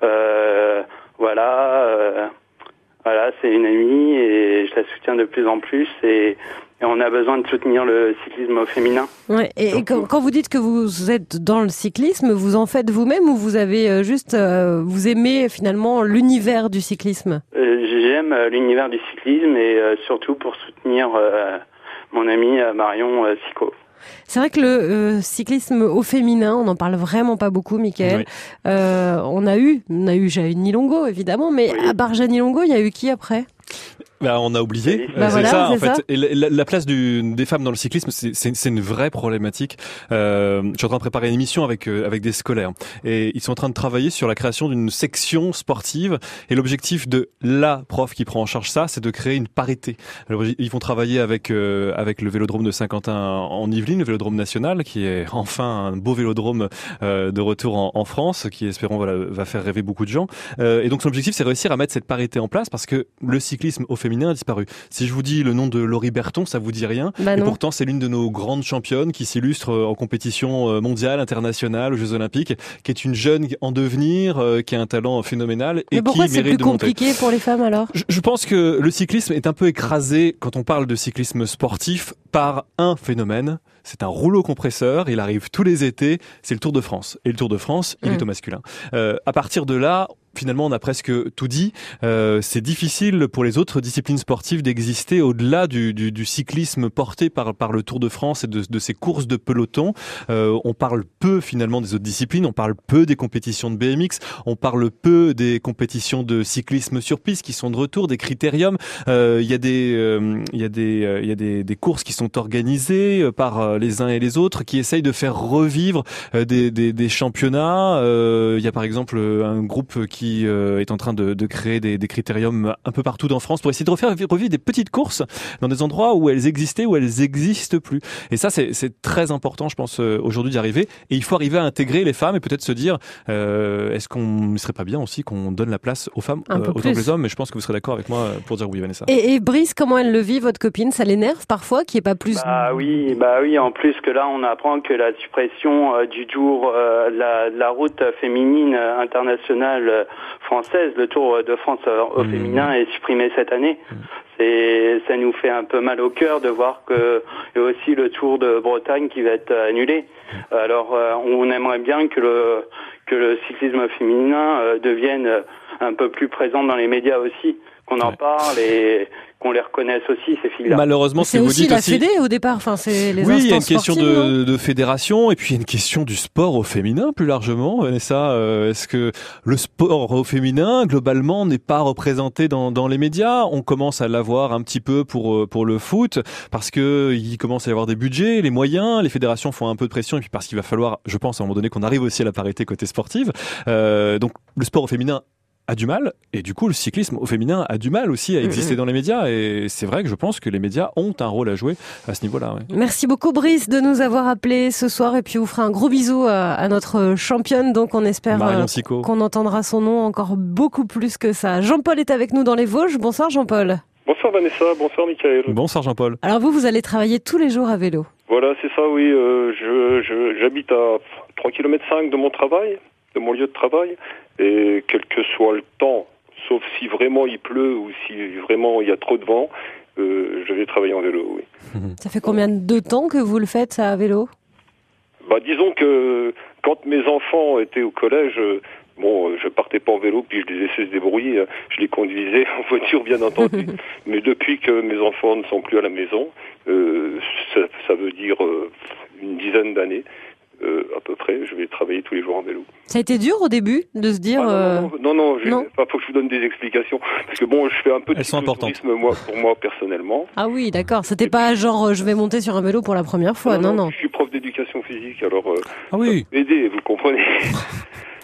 Euh, voilà, euh, voilà, c'est une amie et je la soutiens de plus en plus. Et Et on a besoin de soutenir le cyclisme au féminin. Ouais, et, et quand, quand vous dites que vous êtes dans le cyclisme, vous en faites vous-même ou vous avez juste, euh, vous aimez finalement l'univers du cyclisme ? euh, J'aime l'univers du cyclisme et euh, surtout pour soutenir euh, mon amie Marion euh, Sicot. C'est vrai que le euh, cyclisme au féminin, on n'en parle vraiment pas beaucoup, Mickaël. Oui. Euh, on a eu, on a eu Jaël Longo évidemment, mais oui. À part Jaël Longo, il y a eu qui après ? Bah, on a oublié. Bah c'est voilà, ça, c'est en fait. ça. Et la, la place du, des femmes dans le cyclisme, c'est, c'est, c'est une vraie problématique. Euh, je suis en train de préparer une émission avec euh, avec des scolaires et ils sont en train de travailler sur la création d'une section sportive. Et l'objectif de la prof qui prend en charge ça, c'est de créer une parité. Alors, ils vont travailler avec euh, avec le Vélodrome de Saint-Quentin en Yvelines, le Vélodrome national, qui est enfin un beau vélodrome euh, de retour en, en France, qui espérons voilà, va faire rêver beaucoup de gens. Euh, et donc son objectif, c'est réussir à mettre cette parité en place parce que le cyclisme au féminin a disparu. Si je vous dis le nom de Laurie Berton, ça vous dit rien. Bah et pourtant, c'est l'une de nos grandes championnes qui s'illustre en compétition mondiale, internationale, aux Jeux Olympiques, qui est une jeune en devenir, qui a un talent phénoménal et Mais pourquoi qui c'est mérite plus de monter. compliqué pour les femmes alors ? je, je pense que le cyclisme est un peu écrasé quand on parle de cyclisme sportif par un phénomène. C'est un rouleau compresseur, il arrive tous les étés, c'est le Tour de France. Et le Tour de France, il mmh. est au masculin. Euh, à partir de là, finalement, on a presque tout dit. Euh, c'est difficile pour les autres disciplines sportives d'exister au-delà du, du, du cyclisme porté par, par le Tour de France et de, de ces courses de peloton. Euh, on parle peu finalement des autres disciplines, on parle peu des compétitions de B M X, on parle peu des compétitions de cyclisme sur piste qui sont de retour, des critériums. Euh, il y a des, euh, il y a des, euh, il y a des, des courses qui sont organisées par euh, les uns et les autres, qui essayent de faire revivre euh, des, des, des championnats. Euh, il y a par exemple un groupe qui qui euh, est en train de, de créer des, des critériums un peu partout en France pour essayer de refaire revivre des petites courses dans des endroits où elles existaient, où elles n'existent plus. Et ça, c'est, c'est très important, je pense, euh, aujourd'hui d'y arriver. Et il faut arriver à intégrer les femmes et peut-être se dire, euh, est-ce qu'on ne serait pas bien aussi qu'on donne la place aux femmes euh, autant plus. que les hommes ? Mais je pense que vous serez d'accord avec moi pour dire oui, Vanessa. Et, et Brice, comment elle le vit, votre copine ? Ça l'énerve parfois qu'il n'y ait pas plus... Bah oui, bah oui. En plus que là, on apprend que la suppression euh, du Tour, euh, la, la route féminine euh, internationale euh, française, le Tour de France euh, au mmh. féminin est supprimé cette année. Mmh. C'est, ça nous fait un peu mal au cœur de voir que il y a aussi le Tour de Bretagne qui va être annulé. Mmh. Alors, euh, on aimerait bien que le que le cyclisme féminin euh, devienne un peu plus présent dans les médias aussi, qu'on en ouais. parle et qu'on les reconnaisse aussi, ces filles-là. Malheureusement, c'est vous aussi dites la aussi... Fédé au départ, enfin c'est les oui, instances sportives. Oui, il y a une question de, de fédération et puis il y a une question du sport au féminin plus largement. Vanessa, euh, est-ce que le sport au féminin globalement n'est pas représenté dans, dans les médias ? On commence à l'avoir un petit peu pour pour le foot parce que il commence à y avoir des budgets, les moyens, les fédérations font un peu de pression et puis parce qu'il va falloir, je pense, à un moment donné qu'on arrive aussi à la parité côté sportive. Euh, donc le sport au féminin a du mal, et du coup le cyclisme au féminin a du mal aussi à exister mmh. dans les médias, et c'est vrai que je pense que les médias ont un rôle à jouer à ce niveau-là. Ouais. Merci beaucoup Brice de nous avoir appelés ce soir, et puis vous ferez un gros bisou à, à notre championne, donc on espère euh, qu'on entendra son nom encore beaucoup plus que ça. Jean-Paul est avec nous dans les Vosges. Bonsoir Jean-Paul. Bonsoir Vanessa, bonsoir Mickaël. Bonsoir Jean-Paul. Alors vous, vous allez travailler tous les jours à vélo. Voilà, c'est ça, oui. Euh, je, je, j'habite à trois kilomètres cinq de mon travail, de mon lieu de travail, et quel que soit le temps, sauf si vraiment il pleut ou si vraiment il y a trop de vent, euh, je vais travailler en vélo, oui. Ça fait combien de temps que vous le faites, ça, à vélo ? Bah, disons que quand mes enfants étaient au collège, bon, je partais pas en vélo, puis je les laissais se débrouiller, je les conduisais en voiture, bien entendu. Mais depuis que mes enfants ne sont plus à la maison, euh, ça, ça veut dire euh, une dizaine d'années. Euh, à peu près, je vais travailler tous les jours en vélo. Ça a été dur au début de se dire... Ah, non, non, non, non, non, il faut que je vous donne des explications. Parce que bon, je fais un peu de tourisme moi, pour moi personnellement. Ah oui, d'accord. C'était Et pas puis... genre je vais monter sur un vélo pour la première fois, non, non. non. Je suis prof d'éducation physique, alors euh, ah oui. ça peut aider, vous comprenez.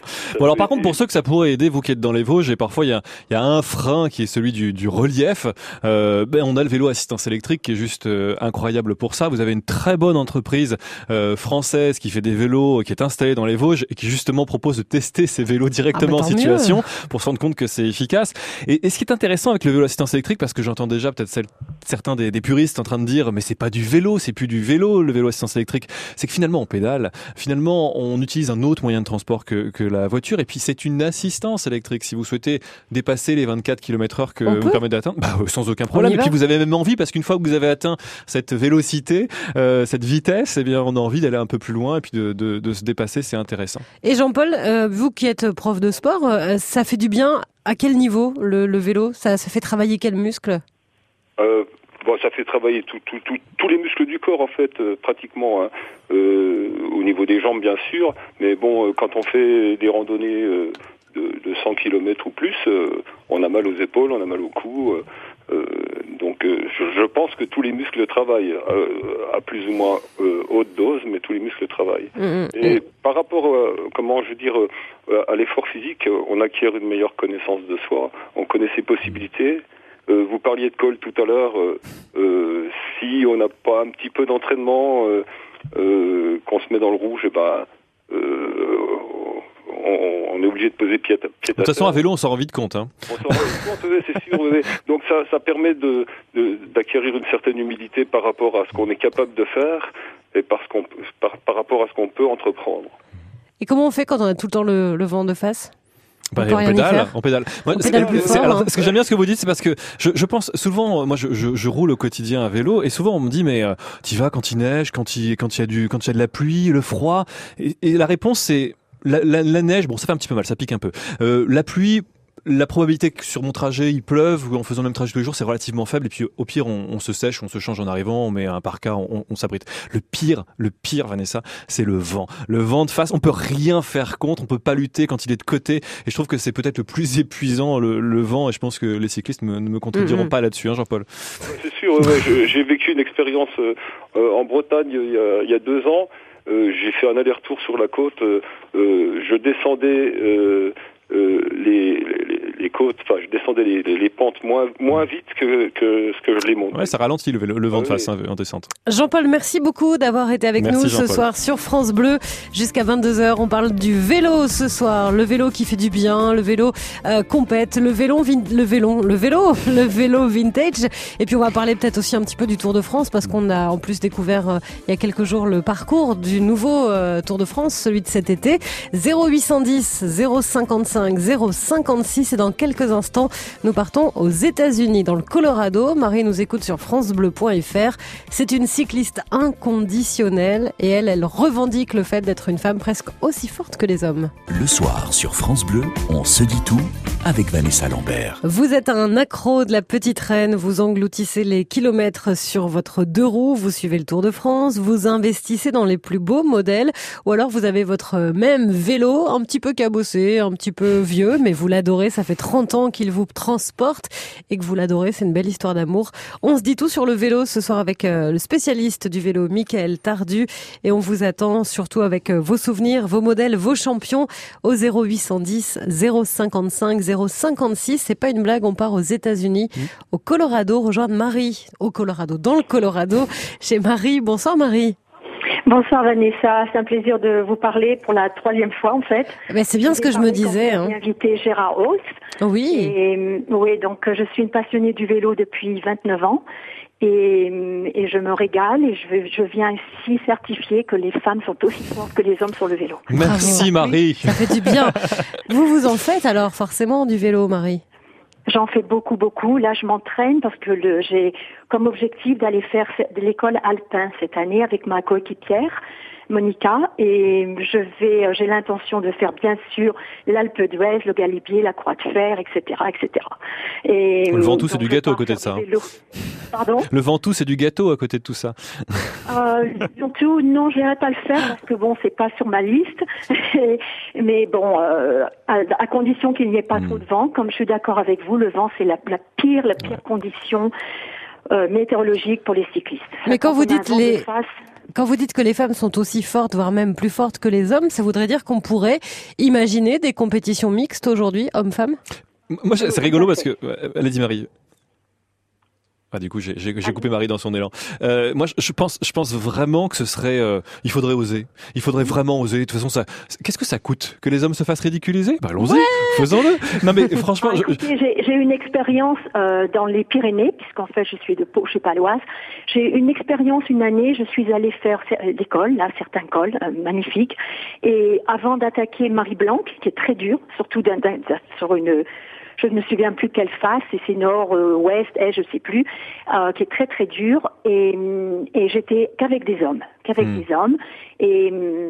Bon alors par contre pour ceux que ça pourrait aider, vous qui êtes dans les Vosges, et parfois il y a, il y a un frein qui est celui du, du relief, euh, ben on a le vélo assistance électrique qui est juste euh, incroyable pour ça. Vous avez une très bonne entreprise euh, française qui fait des vélos, qui est installée dans les Vosges et qui justement propose de tester ces vélos directement ah, en situation mieux. Pour se rendre compte que c'est efficace. Et, et ce qui est intéressant avec le vélo assistance électrique, parce que j'entends déjà peut-être celle, certains des, des puristes en train de dire mais c'est pas du vélo, c'est plus du vélo le vélo assistance électrique, c'est que finalement on pédale, finalement on utilise un autre moyen de transport que, que la voiture, et puis c'est une assistance électrique. Si vous souhaitez dépasser les vingt-quatre kilomètres heure que vous permet d'atteindre, bah, sans aucun problème. Et puis vous avez même envie, parce qu'une fois que vous avez atteint cette vélocité, euh, cette vitesse, eh bien on a envie d'aller un peu plus loin et puis de, de, de se dépasser, c'est intéressant. Et Jean-Paul, euh, vous qui êtes prof de sport, euh, ça fait du bien à quel niveau le, le vélo, ça, ça fait travailler quel muscle? euh, Bon, ça fait travailler tout, tout, tout, tous les muscles du corps en fait, euh, pratiquement, hein. euh, au niveau des jambes bien sûr, mais bon, euh, quand on fait des randonnées euh, de, de cent kilomètres ou plus, euh, on a mal aux épaules, on a mal au cou, euh, euh, donc euh, je, je pense que tous les muscles travaillent euh, à plus ou moins euh, haute dose, mais tous les muscles travaillent. Mmh. Et par rapport, euh, comment je veux dire, euh, à l'effort physique, on acquiert une meilleure connaissance de soi, on connaît ses possibilités. Euh, vous parliez de col tout à l'heure. Euh, euh, si on n'a pas un petit peu d'entraînement, euh, euh, qu'on se met dans le rouge, et ben, euh, on, on est obligé de peser pied à pied. De toute façon, à vélo, on s'en rend vite compte. Hein. On s'en rend vite compte, oui, c'est sûr. Oui. Donc ça, ça permet de, de, d'acquérir une certaine humilité par rapport à ce qu'on est capable de faire et parce qu'on, par, par rapport à ce qu'on peut entreprendre. Et comment on fait quand on a tout le temps le, le vent de face? Bah, on, pédale, on pédale, moi, on pédale. C'est, c'est, alors, ce que j'aime bien ce que vous dites, c'est parce que je, je pense souvent, moi, je, je, je roule au quotidien à vélo, et souvent on me dit, mais euh, t'y vas quand il neige, quand il, quand il y a du, quand il y a de la pluie, le froid, et, et la réponse c'est la, la, la neige. Bon, ça fait un petit peu mal, ça pique un peu. Euh, la pluie. La probabilité que sur mon trajet il pleuve ou en faisant le même trajet tous les jours, c'est relativement faible, et puis au pire on, on se sèche, on se change en arrivant, on met un parka, on, on s'abrite. Le pire, le pire Vanessa, c'est le vent. Le vent de face, on peut rien faire contre, on peut pas lutter quand il est de côté, et je trouve que c'est peut-être le plus épuisant, le, le vent, et je pense que les cyclistes ne me, me contrediront mmh. pas là-dessus, hein, Jean-Paul. C'est sûr, ouais, je, j'ai vécu une expérience euh, en Bretagne il y a, il y a deux ans. Euh, j'ai fait un aller-retour sur la côte. Euh, euh, je descendais euh, euh, les, les, les côtes, enfin je descendais les, les, les pentes moins moins vite que, que ce que je les montais. Ouais, ça ralentit le, le vent ah, de face oui. hein, en descente. Jean-Paul, merci beaucoup d'avoir été avec merci, nous Jean-Paul. Ce soir sur France Bleu jusqu'à vingt-deux heures. On parle du vélo ce soir, le vélo qui fait du bien, le vélo euh, compète, le vélo, vin- le vélo, le vélo, le vélo vintage. Et puis on va parler peut-être aussi un petit peu du Tour de France, parce qu'on a en plus découvert euh, il y a quelques jours le parcours du nouveau euh, Tour de France, celui de cet été. zéro huit cent dix zéro cinquante-cinq zéro cinquante-six, et dans quelques instants nous partons aux États-Unis, dans le Colorado. Marie nous écoute sur francebleu point fr. C'est une cycliste inconditionnelle, et elle, elle revendique le fait d'être une femme presque aussi forte que les hommes. Le soir sur France Bleu, on se dit tout avec Vanessa Lambert. Vous êtes un accro de la petite reine, vous engloutissez les kilomètres sur votre deux roues, vous suivez le Tour de France, vous investissez dans les plus beaux modèles, ou alors vous avez votre même vélo, un petit peu cabossé, un petit peu vieux, mais vous l'adorez, ça fait trente ans qu'il vous transporte et que vous l'adorez, c'est une belle histoire d'amour. On se dit tout sur le vélo ce soir avec le spécialiste du vélo, Mickaël Tardu, et on vous attend surtout avec vos souvenirs, vos modèles, vos champions au zéro huit cent dix zéro cinquante-cinq zéro cinquante-six. C'est pas une blague, on part aux États-Unis, mmh. au Colorado, rejoindre Marie au Colorado, dans le Colorado, chez Marie. Bonsoir Marie. Bonsoir Vanessa, c'est un plaisir de vous parler pour la troisième fois en fait. Mais c'est bien ce que je me disais. Hein. J'ai invité Gérard Haus. Oui. Et, oui, donc je suis une passionnée du vélo depuis vingt-neuf ans. Et, et je me régale, et je, je viens ici certifier que les femmes sont aussi fortes que les hommes sur le vélo. Merci Marie. Ça fait du bien. Vous vous en faites alors forcément du vélo, Marie? J'en fais beaucoup, beaucoup. Là, je m'entraîne parce que le, j'ai comme objectif d'aller faire de l'école alpin cette année avec ma coéquipière Monica, et je vais, j'ai l'intention de faire bien sûr l'Alpe d'Huez, le Galibier, la Croix de Fer, et cetera, et cetera. Et le Ventoux, c'est du gâteau à côté de ça. Pardon ? Le Ventoux, c'est du gâteau à côté de tout ça. Euh, surtout, non, je n'irai pas le faire parce que bon, c'est pas sur ma liste. Mais bon, euh, à, à condition qu'il n'y ait pas mmh. trop de vent. Comme je suis d'accord avec vous, le vent, c'est la, la pire, la pire ouais. condition euh, météorologique pour les cyclistes. Mais quand, quand vous dites les face, Quand vous dites que les femmes sont aussi fortes, voire même plus fortes que les hommes, ça voudrait dire qu'on pourrait imaginer des compétitions mixtes aujourd'hui, hommes-femmes? Moi, c'est rigolo parce que... Allez-y, Marie. Ah, du coup, j'ai, j'ai, j'ai coupé Marie dans son élan. Euh, moi, je, je pense, je pense vraiment que ce serait, euh, il faudrait oser. Il faudrait vraiment oser. De toute façon, ça, qu'est-ce que ça coûte que les hommes se fassent ridiculiser? Bah, allons-y, ouais. Faisons-le. Non, mais franchement, ah, écoutez, je... j'ai, j'ai une expérience euh, dans les Pyrénées, puisqu'en fait, je suis de Pau, je suis paloise. J'ai une expérience une année. Je suis allée faire des cols, là, certains cols, euh, magnifiques. Et avant d'attaquer Marie-Blanc, qui est très dur, surtout d'un, d'un, sur une je ne me souviens plus quelle face, et c'est nord, euh, ouest, est, je sais plus, euh, qui est très très dur. Et, et j'étais qu'avec des hommes, qu'avec mmh. des hommes. Et,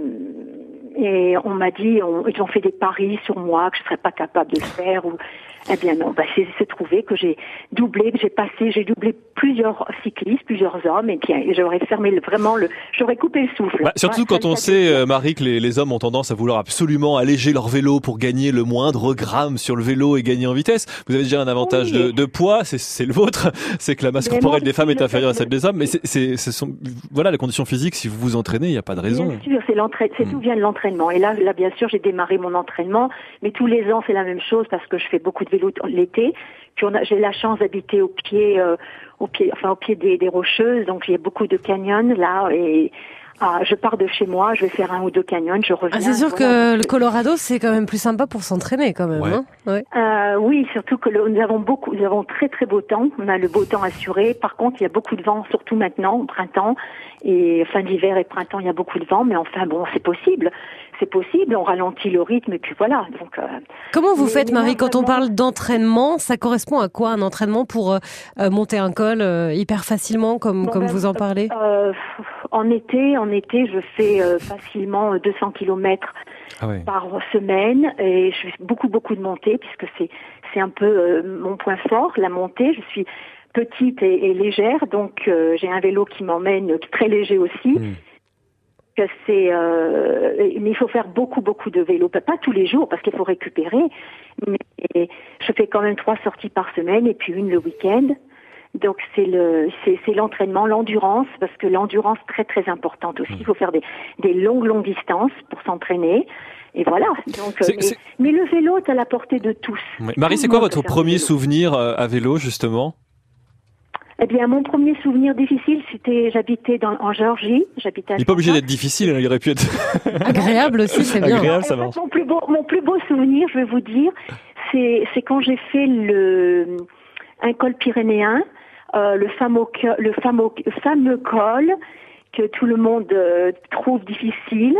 et on m'a dit, on, ils ont fait des paris sur moi que je serais pas capable de le faire. Ou, eh bien non, bah c'est, c'est trouvé que j'ai doublé, que j'ai passé, j'ai doublé plusieurs cyclistes, plusieurs hommes, et puis j'aurais fermé le, vraiment le, j'aurais coupé le souffle. Bah, surtout ouais, quand on sait, euh, Marie, que les, les hommes ont tendance à vouloir absolument alléger leur vélo pour gagner le moindre gramme sur le vélo et gagner en vitesse. Vous avez déjà un avantage oui. de, de poids, c'est, c'est le vôtre, c'est que la masse corporelle des femmes est inférieure à celle des hommes, mais c'est, c'est, ce sont, voilà, la condition physique, si vous vous entraînez, il n'y a pas de raison. Bien sûr, c'est l'entraîne, c'est mmh. tout vient de l'entraînement. Et là, là, bien sûr, j'ai démarré mon entraînement, mais tous les ans, c'est la même chose parce que je fais beaucoup de vélo l'été. Puis on a, j'ai la chance d'habiter au pied, euh, au pied, enfin au pied des, des Rocheuses, donc il y a beaucoup de canyons là. Et ah, je pars de chez moi, je vais faire un ou deux canyons, je reviens. Ah, c'est sûr voilà. que le Colorado, c'est quand même plus sympa pour s'entraîner quand même. Ouais. Hein ouais. Euh, oui, surtout que le, nous avons beaucoup, nous avons très très beau temps. On a le beau temps assuré. Par contre, il y a beaucoup de vent, surtout maintenant, au printemps et fin d'hiver et printemps, il y a beaucoup de vent. Mais enfin bon, c'est possible. C'est possible, on ralentit le rythme et puis voilà. Donc, euh, comment vous faites, Marie, quand on parle d'entraînement, ça correspond à quoi un entraînement pour euh, monter un col euh, hyper facilement, comme, bon, comme ben, vous en parlez euh, En été, en été, je fais euh, facilement deux cents kilomètres ah ouais. par semaine et je fais beaucoup, beaucoup de montées puisque c'est, c'est un peu euh, mon point fort, la montée. Je suis petite et, et légère, donc euh, j'ai un vélo qui m'emmène très léger aussi. Mmh. Que c'est, euh, mais il faut faire beaucoup, beaucoup de vélo. Pas tous les jours parce qu'il faut récupérer, mais je fais quand même trois sorties par semaine et puis une le week-end. Donc c'est le, c'est, c'est l'entraînement, l'endurance, parce que l'endurance très, très importante aussi. Il faut faire des, des longues, longues distances pour s'entraîner. Et voilà. Donc, c'est, mais, c'est... mais le vélo est à la portée de tous. Oui. Marie, c'est quoi votre premier souvenir à vélo, justement? Eh bien, mon premier souvenir difficile, c'était, j'habitais dans, en Géorgie, j'habitais à... Il n'est pas obligé d'être difficile, il aurait pu être... agréable aussi, c'est bien. Agréable, ça va. Mon plus beau, mon plus beau souvenir, je vais vous dire, c'est, c'est quand j'ai fait le, un col pyrénéen, euh, le fameux, le fameux, fameux col que tout le monde euh, trouve difficile,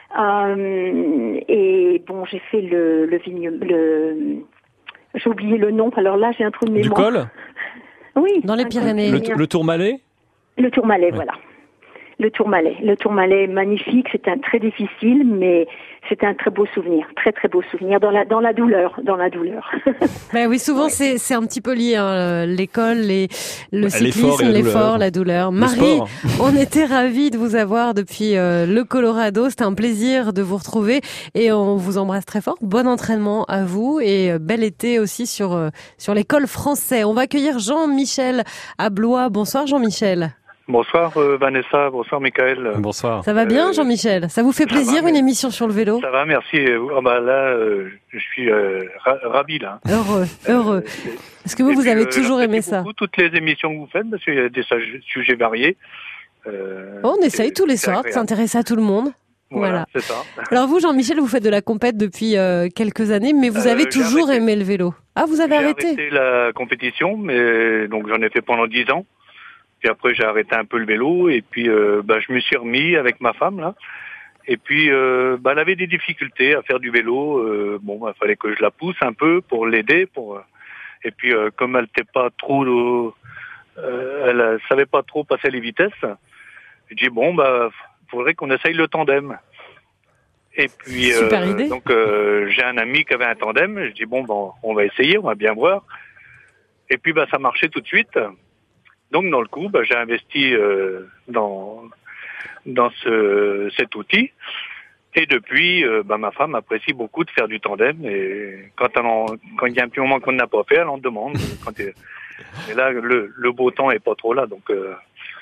euh, et bon, j'ai fait le, le vigne, le, j'ai oublié le nom, alors là, j'ai un trou de mémoire. Du col? Oui. Dans les Pyrénées. Le, le Tourmalet? Le Tourmalet, ouais. Voilà. Le Tourmalet. Le Tourmalet est magnifique, c'est un très difficile, mais c'est un très beau souvenir, très très beau souvenir dans la dans la douleur, dans la douleur. Ben oui, souvent ouais. c'est c'est un petit peu lié, hein, l'école, les, le cyclisme, l'effort, la douleur. Marie, on était ravis de vous avoir depuis euh, le Colorado. C'était un plaisir de vous retrouver et on vous embrasse très fort. Bon entraînement à vous et euh, bel été aussi sur euh, sur l'école français. On va accueillir Jean-Michel à Blois. Bonsoir Jean-Michel. Bonsoir euh, Vanessa, bonsoir Michael. Bonsoir. Ça va bien euh, Jean-Michel? Ça vous fait plaisir va, une émission sur le vélo? Ça va, merci. Oh, bah, là, euh, je suis euh, ra- ravi là. Heureux, heureux. Euh, Est-ce que vous, vous puis, avez euh, toujours aimé ça? Beaucoup toutes les émissions que vous faites, parce qu'il y a des sujets variés. Euh, oh, on essaye tous les soirs de s'intéresser à tout le monde. Voilà, voilà. C'est ça. Alors vous, Jean-Michel, vous faites de la compète depuis euh, quelques années, mais vous avez euh, toujours aimé le vélo. Ah, vous avez j'ai arrêté? J'ai arrêté la compétition, mais donc j'en ai fait pendant dix ans. Puis après, j'ai arrêté un peu le vélo et puis euh, bah, je me suis remis avec ma femme là. Et puis, euh, bah, elle avait des difficultés à faire du vélo. Euh, bon, il bah, fallait que je la pousse un peu pour l'aider. Pour et puis, euh, comme elle n'était pas trop, euh, elle savait pas trop passer les vitesses. J'ai dit bon, bah, faudrait qu'on essaye le tandem. Et puis, Super euh, idée. donc, euh, j'ai un ami qui avait un tandem. Je dis bon, bah, on va essayer, on va bien voir. Et puis, bah, ça marchait tout de suite. Donc, dans le coup, bah, j'ai investi euh, dans dans ce cet outil. Et depuis, euh, bah, ma femme apprécie beaucoup de faire du tandem. Et quand elle en, quand il y a un petit moment qu'on n'a pas fait, elle en demande. Quand elle, et là, le, le beau temps est pas trop là, donc euh,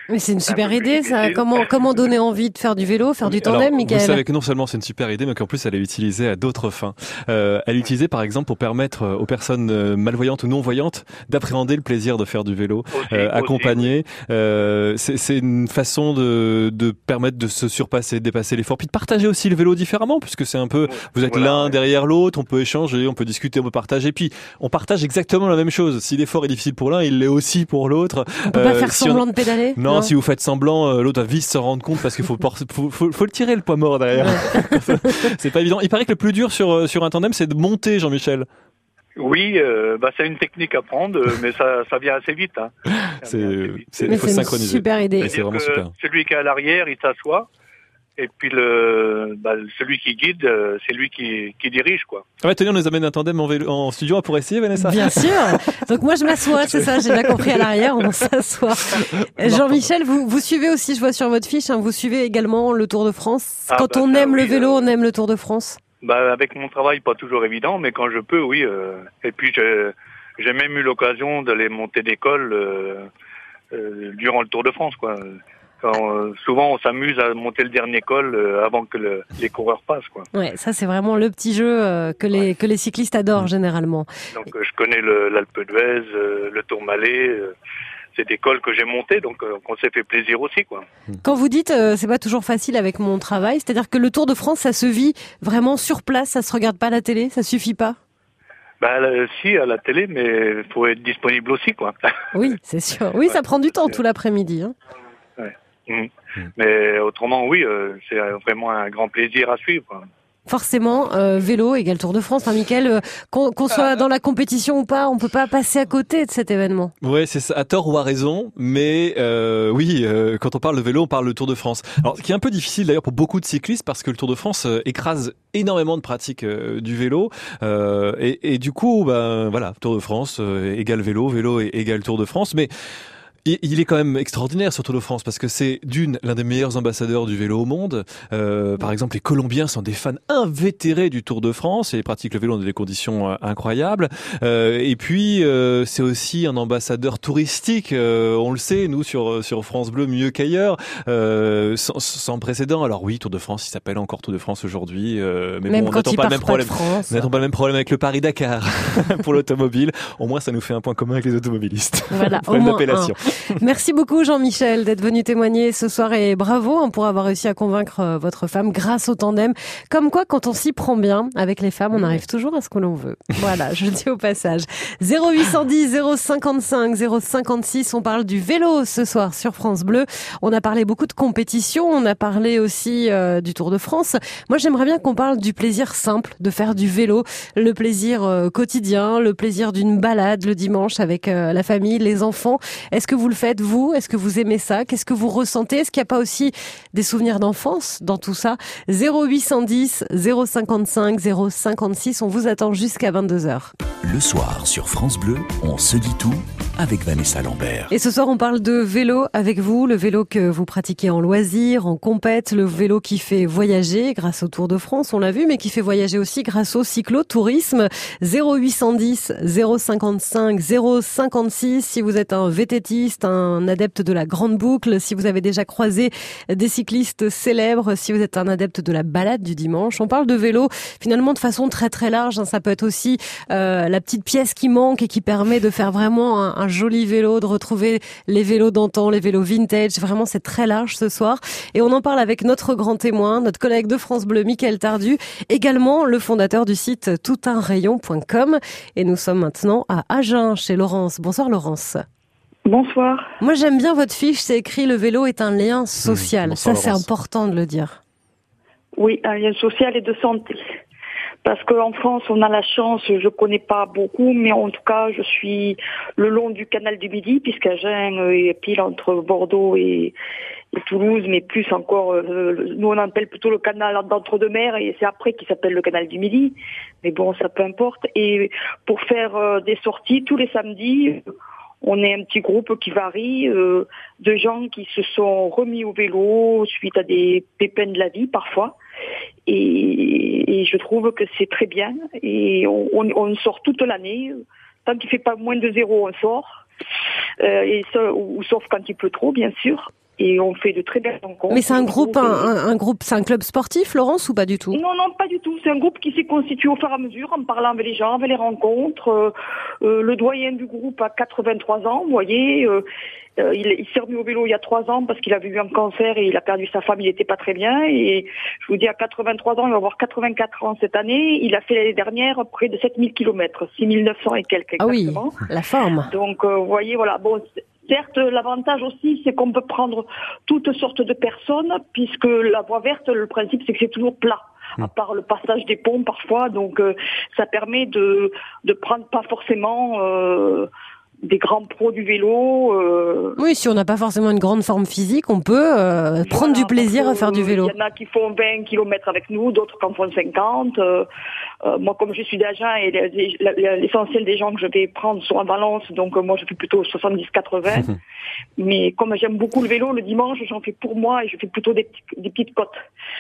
Mais c'est une super idée, ça. Comment, comment donner envie de faire du vélo, faire du tandem, Michael? Vous savez que non seulement c'est une super idée, mais qu'en plus elle est utilisée à d'autres fins. Euh, elle est utilisée par exemple pour permettre aux personnes malvoyantes ou non-voyantes d'appréhender le plaisir de faire du vélo, aussi, euh, accompagné. Euh, c'est, c'est une façon de, de permettre de se surpasser, de dépasser l'effort, puis de partager aussi le vélo différemment, puisque c'est un peu, vous êtes voilà, l'un ouais. derrière l'autre, on peut échanger, on peut discuter, on peut partager, puis on partage exactement la même chose. Si l'effort est difficile pour l'un, il l'est aussi pour l'autre. On peut euh, pas faire si semblant on... de pédaler. Non, non, si vous faites semblant, l'autre va vite se rendre compte parce qu'il faut, faut, faut, faut le tirer le poids mort derrière. Ouais. C'est pas évident. Il paraît que le plus dur sur sur un tandem, c'est de monter, Jean-Michel. Oui, euh, bah c'est une technique à prendre, mais ça, ça vient assez vite. Hein. C'est, vite. c'est, il faut c'est synchroniser. Super idée. C'est vraiment super. Celui qui est à l'arrière, il s'assoit. Et puis le, bah, celui qui guide, c'est lui qui, qui dirige, quoi. Ah ouais, tenez, on nous amène un tandem en, vélo, en studio pour essayer, Vanessa. Bien sûr. Donc moi je m'assois, c'est ça, j'ai bien compris à l'arrière, on s'assoit. Jean-Michel, vous, vous suivez aussi, je vois sur votre fiche, hein, vous suivez également le Tour de France. Ah, quand bah, on ça, aime oui, le vélo, euh... on aime le Tour de France. Bah avec mon travail, pas toujours évident, mais quand je peux, oui. Euh... Et puis je, j'ai même eu l'occasion d'aller monter d'école euh, euh, durant le Tour de France, quoi. Quand, euh, souvent, on s'amuse à monter le dernier col euh, avant que le, les coureurs passent, quoi. Ouais, ça c'est vraiment le petit jeu euh, que les ouais. que les cyclistes adorent généralement. Donc, euh, je connais le, l'Alpe d'Huez, euh, le Tourmalet. Euh, c'est des cols que j'ai montés, donc euh, on s'est fait plaisir aussi, quoi. Quand vous dites euh, c'est pas toujours facile avec mon travail, c'est-à-dire que le Tour de France, ça se vit vraiment sur place, ça se regarde pas à la télé, ça suffit pas? Bah euh, si, à la télé, mais il faut être disponible aussi, quoi. Oui, c'est sûr. Oui, ouais, ça prend du temps tout l'après-midi. Hein. Ouais. Mmh. Mais autrement, oui, euh, c'est vraiment un grand plaisir à suivre. Forcément, euh, vélo égale Tour de France, hein, Mickaël, euh, qu'on, qu'on soit dans la compétition ou pas, on peut pas passer à côté de cet événement. Ouais, c'est ça, à tort ou à raison, mais euh, oui, euh, quand on parle de vélo, on parle de Tour de France. Alors, ce qui est un peu difficile d'ailleurs pour beaucoup de cyclistes, parce que le Tour de France euh, écrase énormément de pratiques euh, du vélo, euh, et, et du coup, ben voilà, Tour de France euh, égale vélo, vélo égale Tour de France, mais il est quand même extraordinaire sur Tour de France parce que c'est d'une l'un des meilleurs ambassadeurs du vélo au monde. Euh, par exemple, les Colombiens sont des fans invétérés du Tour de France et ils pratiquent le vélo dans des conditions euh, incroyables. Euh, et puis euh, c'est aussi un ambassadeur touristique. Euh, on le sait, nous sur sur France Bleu mieux qu'ailleurs, euh, sans, sans précédent. Alors oui, Tour de France, il s'appelle encore Tour de France aujourd'hui, euh, mais même bon, on n'attend pas le même problème. On n'attend pas le même problème avec le Paris-Dakar pour l'automobile. Au moins, ça nous fait un point commun avec les automobilistes. Voilà, au moins un. Merci beaucoup Jean-Michel d'être venu témoigner ce soir et bravo hein, pour avoir réussi à convaincre euh, votre femme grâce au tandem. Comme quoi, quand on s'y prend bien avec les femmes, on arrive toujours à ce que l'on veut. Voilà, je le dis au passage. zéro huit cent dix, zéro cinquante-cinq, zéro cinquante-six, on parle du vélo ce soir sur France Bleu. On a parlé beaucoup de compétition, on a parlé aussi euh, du Tour de France. Moi, j'aimerais bien qu'on parle du plaisir simple de faire du vélo, le plaisir euh, quotidien, le plaisir d'une balade le dimanche avec euh, la famille, les enfants. Est-ce que vous le faites, vous? Est-ce que vous aimez ça? Qu'est-ce que vous ressentez? Est-ce qu'il n'y a pas aussi des souvenirs d'enfance dans tout ça? zéro huit cent dix, zéro cinquante-cinq, zéro cinquante-six, on vous attend jusqu'à vingt-deux heures. Le soir, sur France Bleu, on se dit tout avec Vanessa Lambert. Et ce soir, on parle de vélo avec vous, le vélo que vous pratiquez en loisir, en compète, le vélo qui fait voyager grâce au Tour de France, on l'a vu, mais qui fait voyager aussi grâce au cyclotourisme. zéro huit cent dix, zéro cinquante-cinq, zéro cinquante-six, si vous êtes un vététiste, un adepte de la grande boucle, si vous avez déjà croisé des cyclistes célèbres, si vous êtes un adepte de la balade du dimanche. On parle de vélo finalement de façon très très large. Ça peut être aussi euh, la petite pièce qui manque et qui permet de faire vraiment un, un joli vélo, de retrouver les vélos d'antan, les vélos vintage. Vraiment, c'est très large ce soir. Et on en parle avec notre grand témoin, notre collègue de France Bleu, Michael Tardu, également le fondateur du site tout un rayon point com. Et nous sommes maintenant à Agen, chez Laurence. Bonsoir Laurence. Bonsoir. Moi, j'aime bien votre fiche, c'est écrit « Le vélo est un lien social mmh, ». Ça, c'est important de le dire. Oui, un lien social et de santé. Parce qu'en France, on a la chance, je connais pas beaucoup, mais en tout cas, je suis le long du canal du Midi, puisqu'Agen est pile entre Bordeaux et, et Toulouse, mais plus encore, euh, nous on appelle plutôt le canal d'entre-deux-mers, et c'est après qui s'appelle le canal du Midi. Mais bon, ça peu importe. Et pour faire euh, des sorties tous les samedis, on est un petit groupe qui varie euh, de gens qui se sont remis au vélo suite à des pépins de la vie parfois. Et, et je trouve que c'est très bien. Et on, on, on sort toute l'année. Tant qu'il fait pas moins de zéro, on sort. Euh, et ça, ou, ou sauf quand il pleut trop, bien sûr. Et on fait de très belles rencontres. Mais c'est un groupe, un, un, un groupe, c'est un club sportif, Laurence, ou pas du tout? Non, non, pas du tout. C'est un groupe qui s'est constitué au fur et à mesure, en parlant avec les gens, avec les rencontres. Euh, euh, le doyen du groupe a quatre-vingt-trois ans, vous voyez. Euh, euh, il il s'est remis au vélo il y a trois ans parce qu'il avait eu un cancer et il a perdu sa femme, il n'était pas très bien. Et je vous dis, à quatre-vingt-trois ans, il va avoir quatre-vingt-quatre ans cette année. Il a fait l'année dernière près de sept mille kilomètres, six mille neuf cents et quelques exactement. Ah oui, la forme. Donc, euh, vous voyez, voilà. Bon, certes, l'avantage aussi, c'est qu'on peut prendre toutes sortes de personnes, puisque la voie verte, le principe, c'est que c'est toujours plat, à part le passage des ponts parfois. Donc, euh, ça permet de de prendre pas forcément euh, des grands pros du vélo. Euh... Oui, si on n'a pas forcément une grande forme physique, on peut euh, voilà, prendre du plaisir à faire du vélo. Il y en a qui font vingt kilomètres avec nous, d'autres qui en font cinquante. Euh, euh, moi, comme je suis d'Agen et l'essentiel des gens que je vais prendre sont à Valence, donc euh, moi je fais plutôt soixante-dix quatre-vingts. Mais comme j'aime beaucoup le vélo, le dimanche, j'en fais pour moi et je fais plutôt des, petits, des petites côtes.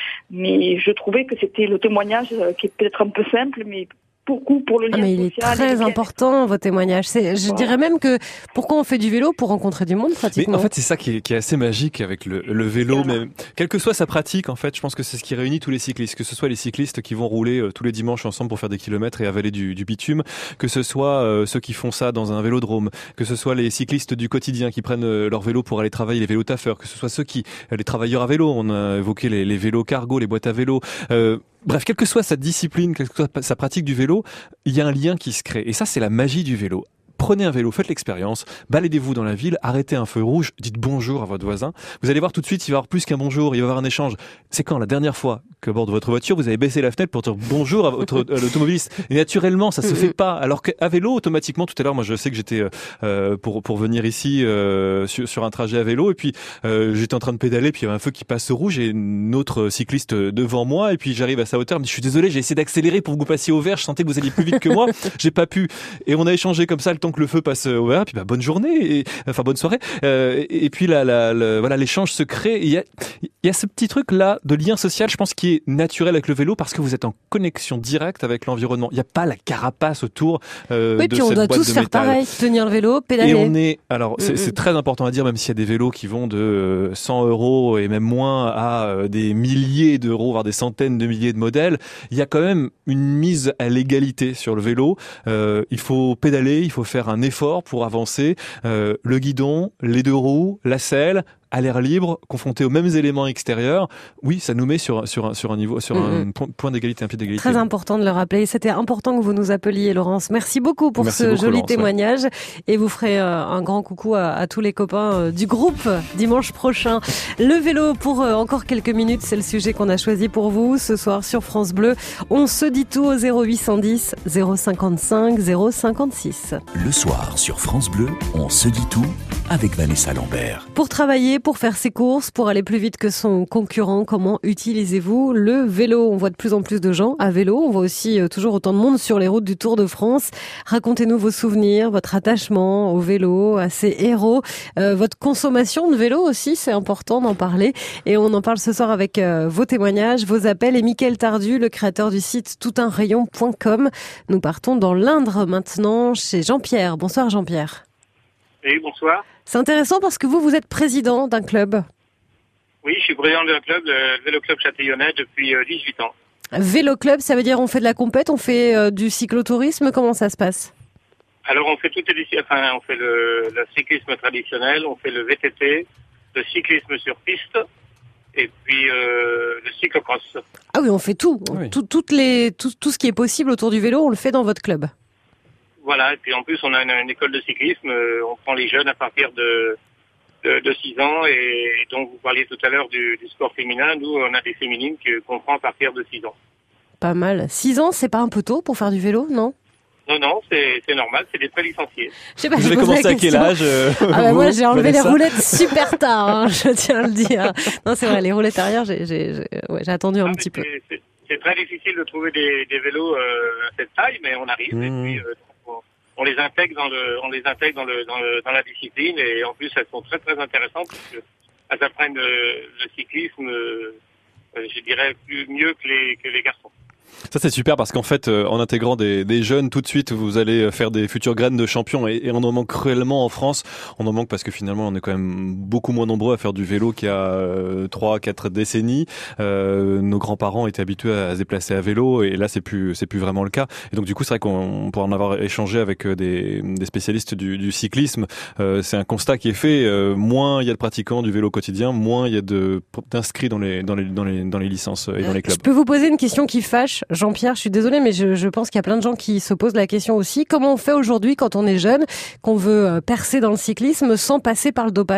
Mais je trouvais que c'était le témoignage euh, qui est peut-être un peu simple, mais beaucoup pour le lien ah mais il social. est très important, vos témoignages. C'est, je voilà. dirais même que pourquoi on fait du vélo? Pour rencontrer du monde, pratiquement. Mais en fait, c'est ça qui est, qui est assez magique avec le, le vélo. Voilà. Mais quelle que soit sa pratique, en fait, je pense que c'est ce qui réunit tous les cyclistes. Que ce soit les cyclistes qui vont rouler euh, tous les dimanches ensemble pour faire des kilomètres et avaler du, du bitume, que ce soit euh, ceux qui font ça dans un vélodrome, que ce soit les cyclistes du quotidien qui prennent euh, leur vélo pour aller travailler, les vélos taffeurs, que ce soit ceux qui, euh, les travailleurs à vélo. On a évoqué les, les vélos cargo, les boîtes à vélo. Euh, Bref, quelle que soit sa discipline, quelle que soit sa pratique du vélo, il y a un lien qui se crée. Et ça, c'est la magie du vélo. Prenez un vélo, faites l'expérience, baladez-vous dans la ville, arrêtez un feu rouge, dites bonjour à votre voisin. Vous allez voir tout de suite, il va y avoir plus qu'un bonjour, il va y avoir un échange. C'est quand la dernière fois que bord de votre voiture, vous avez baissé la fenêtre pour dire bonjour à votre à l'automobiliste. Et naturellement, ça se fait pas. Alors qu'à vélo, automatiquement, tout à l'heure, moi, je sais que j'étais euh, pour pour venir ici euh, sur, sur un trajet à vélo, et puis euh, j'étais en train de pédaler, puis il y avait un feu qui passe au rouge et une autre cycliste devant moi, et puis j'arrive à sa hauteur, elle me dit je suis désolé, j'ai essayé d'accélérer pour que vous passiez au vert, je sentais que vous alliez plus vite que moi, j'ai pas pu. Et on a échangé comme ça le temps que le feu passe au vert, puis bah bonne journée, et, enfin bonne soirée. Euh, et, et puis là, la, la, voilà, l'échange se crée. Il y a il y a ce petit truc là de lien social, je pense, qui est naturel avec le vélo parce que vous êtes en connexion directe avec l'environnement. Il n'y a pas la carapace autour euh, oui, de puis on cette doit boîte tous de faire métal. pareil, tenir le vélo, pédaler. Et on est, alors c'est, mmh. c'est très important à dire, même s'il y a des vélos qui vont de cent euros et même moins à des milliers d'euros, voire des centaines de milliers de modèles, il y a quand même une mise à l'égalité sur le vélo. Euh, il faut pédaler, il faut faire un effort pour avancer. Euh, le guidon, les deux roues, la selle, à l'air libre, confronté aux mêmes éléments extérieurs, oui, ça nous met sur, sur, un, sur un niveau, sur mmh. un point, point d'égalité, un pied d'égalité. Très important de le rappeler. C'était important que vous nous appeliez, Laurence. Merci beaucoup pour Merci ce beaucoup, joli Laurence, témoignage. Ouais. Et vous ferez euh, un grand coucou à, à tous les copains euh, du groupe dimanche prochain. Le vélo pour euh, encore quelques minutes, c'est le sujet qu'on a choisi pour vous ce soir sur France Bleu. On se dit tout au zéro huit cent dix, zéro cinquante-cinq, zéro cinquante-six. Le soir sur France Bleu, on se dit tout avec Vanessa Lambert. Pour travailler, pour faire ses courses, pour aller plus vite que son concurrent, comment utilisez-vous le vélo? On voit de plus en plus de gens à vélo. On voit aussi euh, toujours autant de monde sur les routes du Tour de France. Racontez-nous vos souvenirs, votre attachement au vélo, à ces héros, euh, votre consommation de vélo aussi, c'est important d'en parler. Et on en parle ce soir avec euh, vos témoignages, vos appels. Et Mickaël Tardu, le créateur du site tout un rayon point com. Nous partons dans l'Indre maintenant chez Jean-Pierre. Bonsoir Jean-Pierre. Oui, bonsoir. C'est intéressant parce que vous, vous êtes président d'un club. Oui, je suis président d'un club, le Vélo Club Châtillonnais, depuis dix-huit ans. Vélo Club, ça veut dire on fait de la compète, on fait euh, du cyclotourisme, comment ça se passe? Alors on fait toutes les, enfin on fait le, le cyclisme traditionnel, on fait le V T T, le cyclisme sur piste et puis euh, le cyclocross. Ah oui, on fait tout, oui. tout, toutes les, tout, tout ce qui est possible autour du vélo, on le fait dans votre club. Voilà, et puis en plus on a une, une école de cyclisme, on prend les jeunes à partir de, de, de six ans, et donc vous parliez tout à l'heure du, du sport féminin, nous on a des féminines qu'on prend à partir de six ans. Pas mal. six ans, c'est pas un peu tôt pour faire du vélo, non? Non, non, c'est, c'est normal, c'est des prélicenciés. Je sais pas, vous avez commencé à quel âge euh, ah bah vous, moi j'ai enlevé Vanessa les roulettes super tard, hein, je tiens à le dire. Non c'est vrai, les roulettes arrière, j'ai, j'ai, j'ai, ouais, j'ai attendu un ah, petit peu. C'est, c'est, c'est très difficile de trouver des, des vélos euh, à cette taille, mais on arrive, mmh. et puis euh, on, on les intègre dans le, on les intègre dans le, dans le, dans la discipline, et en plus elles sont très très intéressantes parce qu'elles apprennent euh, le cyclisme, euh, je dirais plus mieux que les que les garçons. Ça c'est super parce qu'en fait, euh, en intégrant des, des jeunes, tout de suite, vous allez faire des futures graines de champions et, et on en manque cruellement en France. On en manque parce que finalement, on est quand même beaucoup moins nombreux à faire du vélo qu'il y a euh, trois, quatre décennies. Euh, nos grands-parents étaient habitués à, à se déplacer à vélo et là, c'est plus, c'est plus vraiment le cas. Et donc du coup, c'est vrai qu'on pourra en avoir échangé avec des, des spécialistes du, du cyclisme. Euh, c'est un constat qui est fait. Euh, moins il y a de pratiquants du vélo quotidien, moins il y a de d'inscrits dans les dans les dans les dans les licences et dans les clubs. Je peux vous poser une question qui fâche, Jean-Pierre, je suis désolée, mais je, je pense qu'il y a plein de gens qui se posent la question aussi. Comment on fait aujourd'hui quand on est jeune, qu'on veut percer dans le cyclisme sans passer par le dopage ?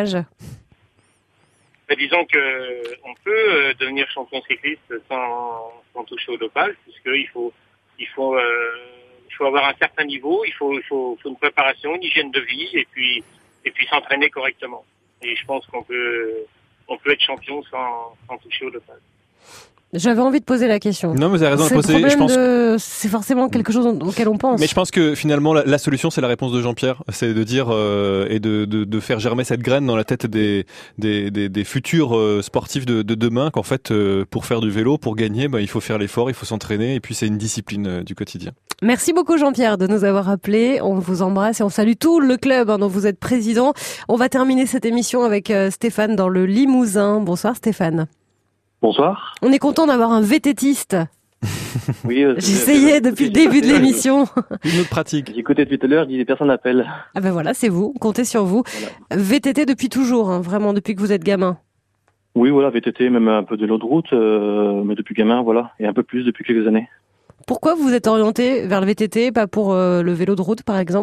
Mais disons que on peut devenir champion cycliste sans, sans toucher au dopage, puisqu'il faut, il faut, euh, il faut avoir un certain niveau, il faut, il faut, faut une préparation, une hygiène de vie, et puis, et puis s'entraîner correctement. Et je pense qu'on peut, on peut être champion sans, sans toucher au dopage. J'avais envie de poser la question. Non, mais vous avez raison de poser. Le je pense de... C'est forcément quelque chose auquel on pense. Mais je pense que finalement, la, la solution, c'est la réponse de Jean-Pierre. C'est de dire euh, et de, de, de faire germer cette graine dans la tête des, des, des, des futurs euh, sportifs de, de demain qu'en fait, euh, pour faire du vélo, pour gagner, bah, il faut faire l'effort, il faut s'entraîner et puis c'est une discipline euh, du quotidien. Merci beaucoup Jean-Pierre de nous avoir appelés. On vous embrasse et on salue tout le club hein, dont vous êtes président. On va terminer cette émission avec euh, Stéphane dans le Limousin. Bonsoir Stéphane. Bonsoir. On est content d'avoir un vététiste. Oui, euh, j'essayais depuis le début de l'émission. Une autre pratique. J'ai écouté depuis tout à l'heure, il dit personne n'appelle. Ah ben voilà, c'est vous, comptez sur vous. Voilà. V T T depuis toujours, hein, vraiment depuis que vous êtes gamin. Oui, voilà, V T T, même un peu de l'eau de route, euh, mais depuis gamin, voilà, et un peu plus depuis quelques années. Pourquoi vous vous êtes orienté vers le V T T, pas pour euh, le vélo de route par exemple ?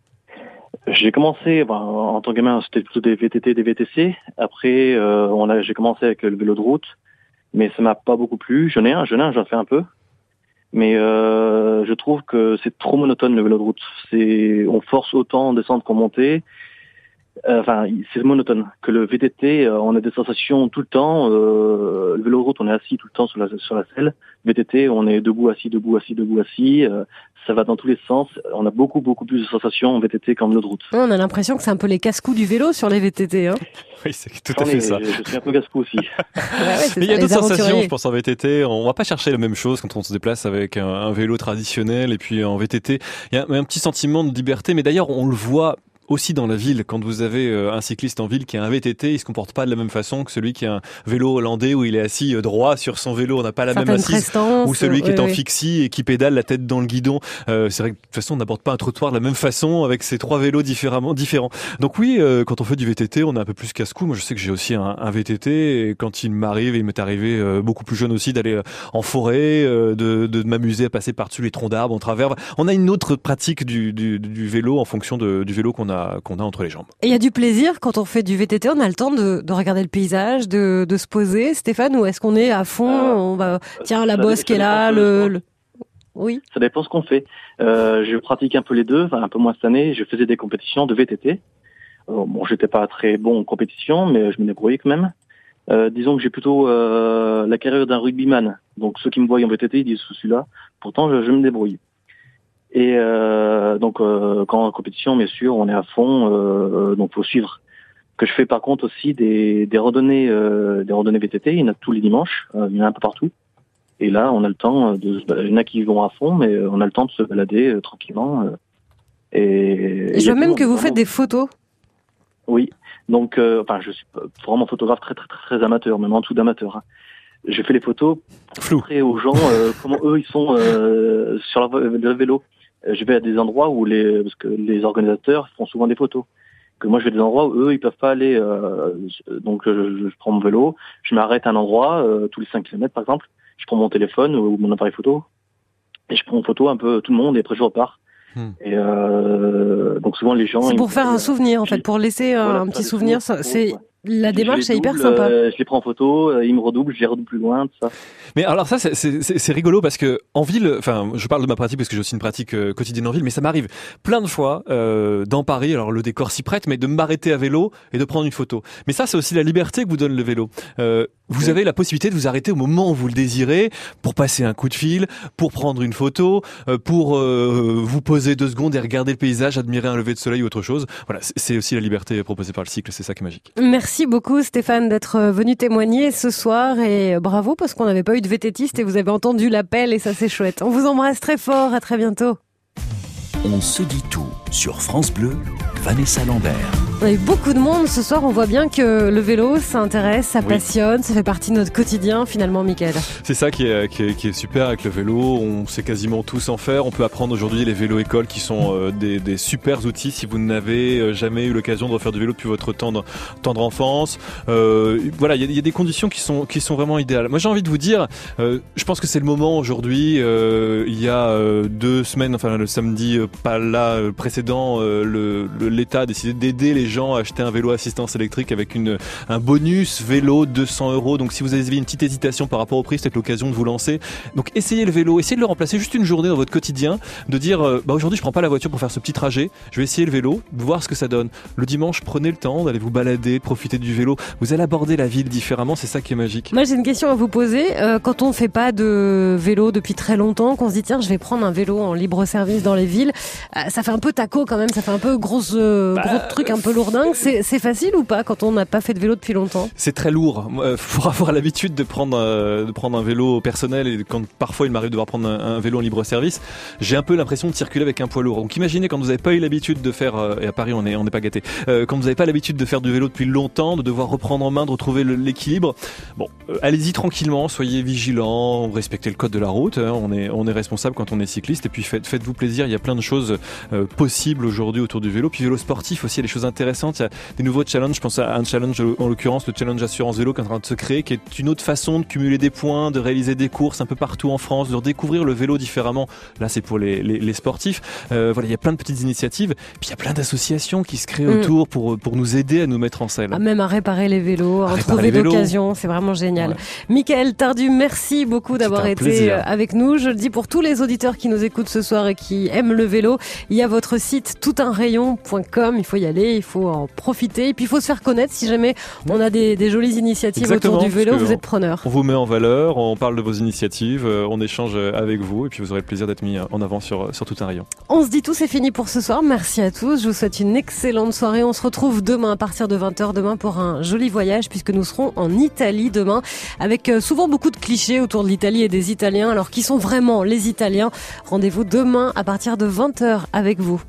J'ai commencé, ben, en tant que gamin, c'était plutôt des V T T, des V T C. Après, euh, on a, j'ai commencé avec le vélo de route, mais ça m'a pas beaucoup plu. J'en ai un, j'en ai un, j'en fais un peu. Mais euh, je trouve que c'est trop monotone le vélo de route. C'est, on force autant en descente qu'en montée. Euh, enfin, c'est monotone. Que le V T T, euh, on a des sensations tout le temps. Euh, le vélo de route, on est assis tout le temps sur la sur la selle. V T T, on est debout, assis, debout, assis, debout, assis. Euh, ça va dans tous les sens. On a beaucoup, beaucoup plus de sensations en V T T qu'en vélo de route. On a l'impression que c'est un peu les casse-coups du vélo sur les V T T. Hein. Oui, c'est tout à fait mais, ça. Je, je suis un peu casse-cou aussi. Ouais, ouais, mais il y a d'autres sensations, je pense, en V T T. On va pas chercher la même chose quand on se déplace avec un, un vélo traditionnel et puis en V T T. Il y a un petit sentiment de liberté, mais d'ailleurs, on le voit aussi dans la ville, quand vous avez un cycliste en ville qui a un V T T, il se comporte pas de la même façon que celui qui a un vélo hollandais où il est assis droit sur son vélo, on n'a pas la Certaines même assise, ou celui qui oui, est en oui. fixie et qui pédale la tête dans le guidon. Euh, c'est vrai que de toute façon, on n'aborde pas un trottoir de la même façon avec ces trois vélos différemment différents. Donc oui, euh, quand on fait du V T T, on est un peu plus casse-cou. Moi, je sais que j'ai aussi un, un V T T et quand il m'arrive, et il m'est arrivé euh, beaucoup plus jeune aussi d'aller en forêt, euh, de, de m'amuser à passer par-dessus les troncs d'arbres en travers. On a une autre pratique du, du, du vélo en fonction de, du vélo qu'on a qu'on a entre les jambes. Et il y a du plaisir quand on fait du V T T, on a le temps de, de regarder le paysage, de, de se poser. Stéphane, ou est-ce qu'on est à fond, euh, on va, tiens, la bosse qui est là, le, le... Oui. Ça dépend ce qu'on fait. Euh, je pratique un peu les deux, enfin, un peu moins cette année. Je faisais des compétitions de V T T. Euh, bon, j'étais pas très bon en compétition, mais je me débrouillais quand même. Euh, disons que j'ai plutôt euh, la carrière d'un rugbyman. Donc ceux qui me voient en V T T, ils disent celui-là. Pourtant, je, je me débrouille. Et euh, donc euh, quand en compétition, bien sûr, on est à fond, euh, donc faut suivre. Que je fais par contre aussi des, des randonnées, euh, des randonnées V T T. Il y en a tous les dimanches, euh, il y en a un peu partout. Et là, on a le temps de, il y en a qui vont à fond, mais on a le temps de se balader euh, tranquillement. Euh, et, et je vois même que vous faites des photos. Oui, donc euh, enfin, je suis vraiment photographe très très très, très amateur, même en dessous d'amateur. Hein. Je fais les photos pour montrer aux gens euh, comment eux ils sont euh, sur leur, leur vélo. Je vais à des endroits où les parce que les organisateurs font souvent des photos. Que moi je vais à des endroits où eux ils peuvent pas aller. Euh, donc je, je prends mon vélo, je m'arrête à un endroit euh, tous les cinq kilomètres par exemple. Je prends mon téléphone ou mon appareil photo et je prends en photo un peu tout le monde et après je repars. Hmm. Et euh, donc souvent les gens. C'est pour faire un souvenir en fait, pour laisser euh, voilà, un petit souvenir. Ça, c'est ouais. La démarche, c'est hyper sympa. Euh, je les prends en photo, euh, ils me redoublent, je les redouble plus loin, tout ça. Mais alors ça, c'est, c'est, c'est rigolo parce que en ville, enfin, je parle de ma pratique parce que j'ai aussi une pratique euh, quotidienne en ville, mais ça m'arrive plein de fois euh, dans Paris. Alors le décor s'y prête, mais de m'arrêter à vélo et de prendre une photo. Mais ça, c'est aussi la liberté que vous donne le vélo. Euh, vous oui. avez la possibilité de vous arrêter au moment où vous le désirez pour passer un coup de fil, pour prendre une photo, euh, pour euh, vous poser deux secondes et regarder le paysage, admirer un lever de soleil ou autre chose. Voilà, c'est, c'est aussi la liberté proposée par le cycle. C'est ça qui est magique. Merci. Merci beaucoup Stéphane d'être venu témoigner ce soir et bravo parce qu'on n'avait pas eu de V T Tiste et vous avez entendu l'appel et ça c'est chouette. On vous embrasse très fort, à très bientôt. On se dit tout sur France Bleu, Vanessa Lambert. On a eu beaucoup de monde ce soir, on voit bien que le vélo, ça intéresse, ça oui. passionne, ça fait partie de notre quotidien finalement, Mickaël. C'est ça qui est, qui, est, qui est super avec le vélo, on sait quasiment tous en faire. On peut apprendre aujourd'hui les vélos écoles qui sont euh, des, des super outils si vous n'avez jamais eu l'occasion de refaire du vélo depuis votre tendre, tendre enfance. Euh, voilà, il y, y a des conditions qui sont, qui sont vraiment idéales. Moi j'ai envie de vous dire, euh, je pense que c'est le moment aujourd'hui, euh, il y a euh, deux semaines, enfin le samedi euh, pas là euh, précédent, euh, le, le, l'État a décidé d'aider les gens à acheter un vélo assistance électrique avec une, un bonus vélo deux cents euros. Donc si vous avez une petite hésitation par rapport au prix, c'est peut-être l'occasion de vous lancer. Donc essayez le vélo, essayez de le remplacer juste une journée dans votre quotidien, de dire euh, bah aujourd'hui je prends pas la voiture pour faire ce petit trajet, je vais essayer le vélo, voir ce que ça donne. Le dimanche, prenez le temps d'aller vous balader, profiter du vélo. Vous allez aborder la ville différemment, c'est ça qui est magique. Moi j'ai une question à vous poser. Euh, quand on ne fait pas de vélo depuis très longtemps, qu'on se dit tiens je vais prendre un vélo en libre service dans les villes, euh, ça fait un peu taco quand même, ça fait un peu gros, euh, bah, gros truc un peu lourdingue. C'est, c'est facile ou pas quand on n'a pas fait de vélo depuis longtemps? C'est très lourd. Il faut avoir l'habitude de prendre, euh, de prendre un vélo personnel et quand parfois il m'arrive de devoir prendre un, un vélo en libre service, j'ai un peu l'impression de circuler avec un poids lourd. Donc imaginez quand vous n'avez pas eu l'habitude de faire, euh, et à Paris on n'est on n'est pas gâtés, euh, quand vous n'avez pas l'habitude de faire du vélo depuis longtemps, de devoir reprendre en main, de retrouver le, l'équilibre. Bon, euh, allez-y tranquillement, soyez vigilants, respectez le code de la route. Hein, on est on est responsable quand on est cycliste et puis faites, faites-vous plaisir. Il y a plein de choses euh, possibles aujourd'hui autour du vélo. Puis vélo sportif aussi, il y a des choses intéressantes. Il y a des nouveaux challenges. Je pense à un challenge, en l'occurrence le challenge assurance vélo qui est en train de se créer, qui est une autre façon de cumuler des points, de réaliser des courses un peu partout en France, de redécouvrir le vélo différemment. Là, c'est pour les, les, les sportifs. Euh, voilà, il y a plein de petites initiatives. Puis il y a plein d'associations qui se créent mmh. autour pour pour nous aider à nous mettre en selle. Ah, même à réparer les vélos, à, à trouver d'occasion, c'est vraiment génial. Ouais. Mickaël Tardu, merci beaucoup d'avoir été plaisir. avec nous. Je le dis pour tous les auditeurs qui nous écoutent ce soir et qui aiment le vélo, il y a votre site tout un rayon point com. Il faut y aller, il faut en profiter et puis il faut se faire connaître. Si jamais on a des, des jolies initiatives Exactement, autour du vélo, vous êtes preneur. On vous met en valeur, on parle de vos initiatives, on échange avec vous et puis vous aurez le plaisir d'être mis en avant sur, sur tout un rayon. On se dit tout, c'est fini pour ce soir. Merci à tous. Je vous souhaite une excellente soirée. On se retrouve demain à partir de vingt heures demain pour un joli voyage puisque nous serons en Italie demain avec souvent beaucoup de clichés autour de l'Italie et des Italiens. Alors qui sont vraiment les Italiens? Rendez-vous demain à partir de vingt heures avec vous.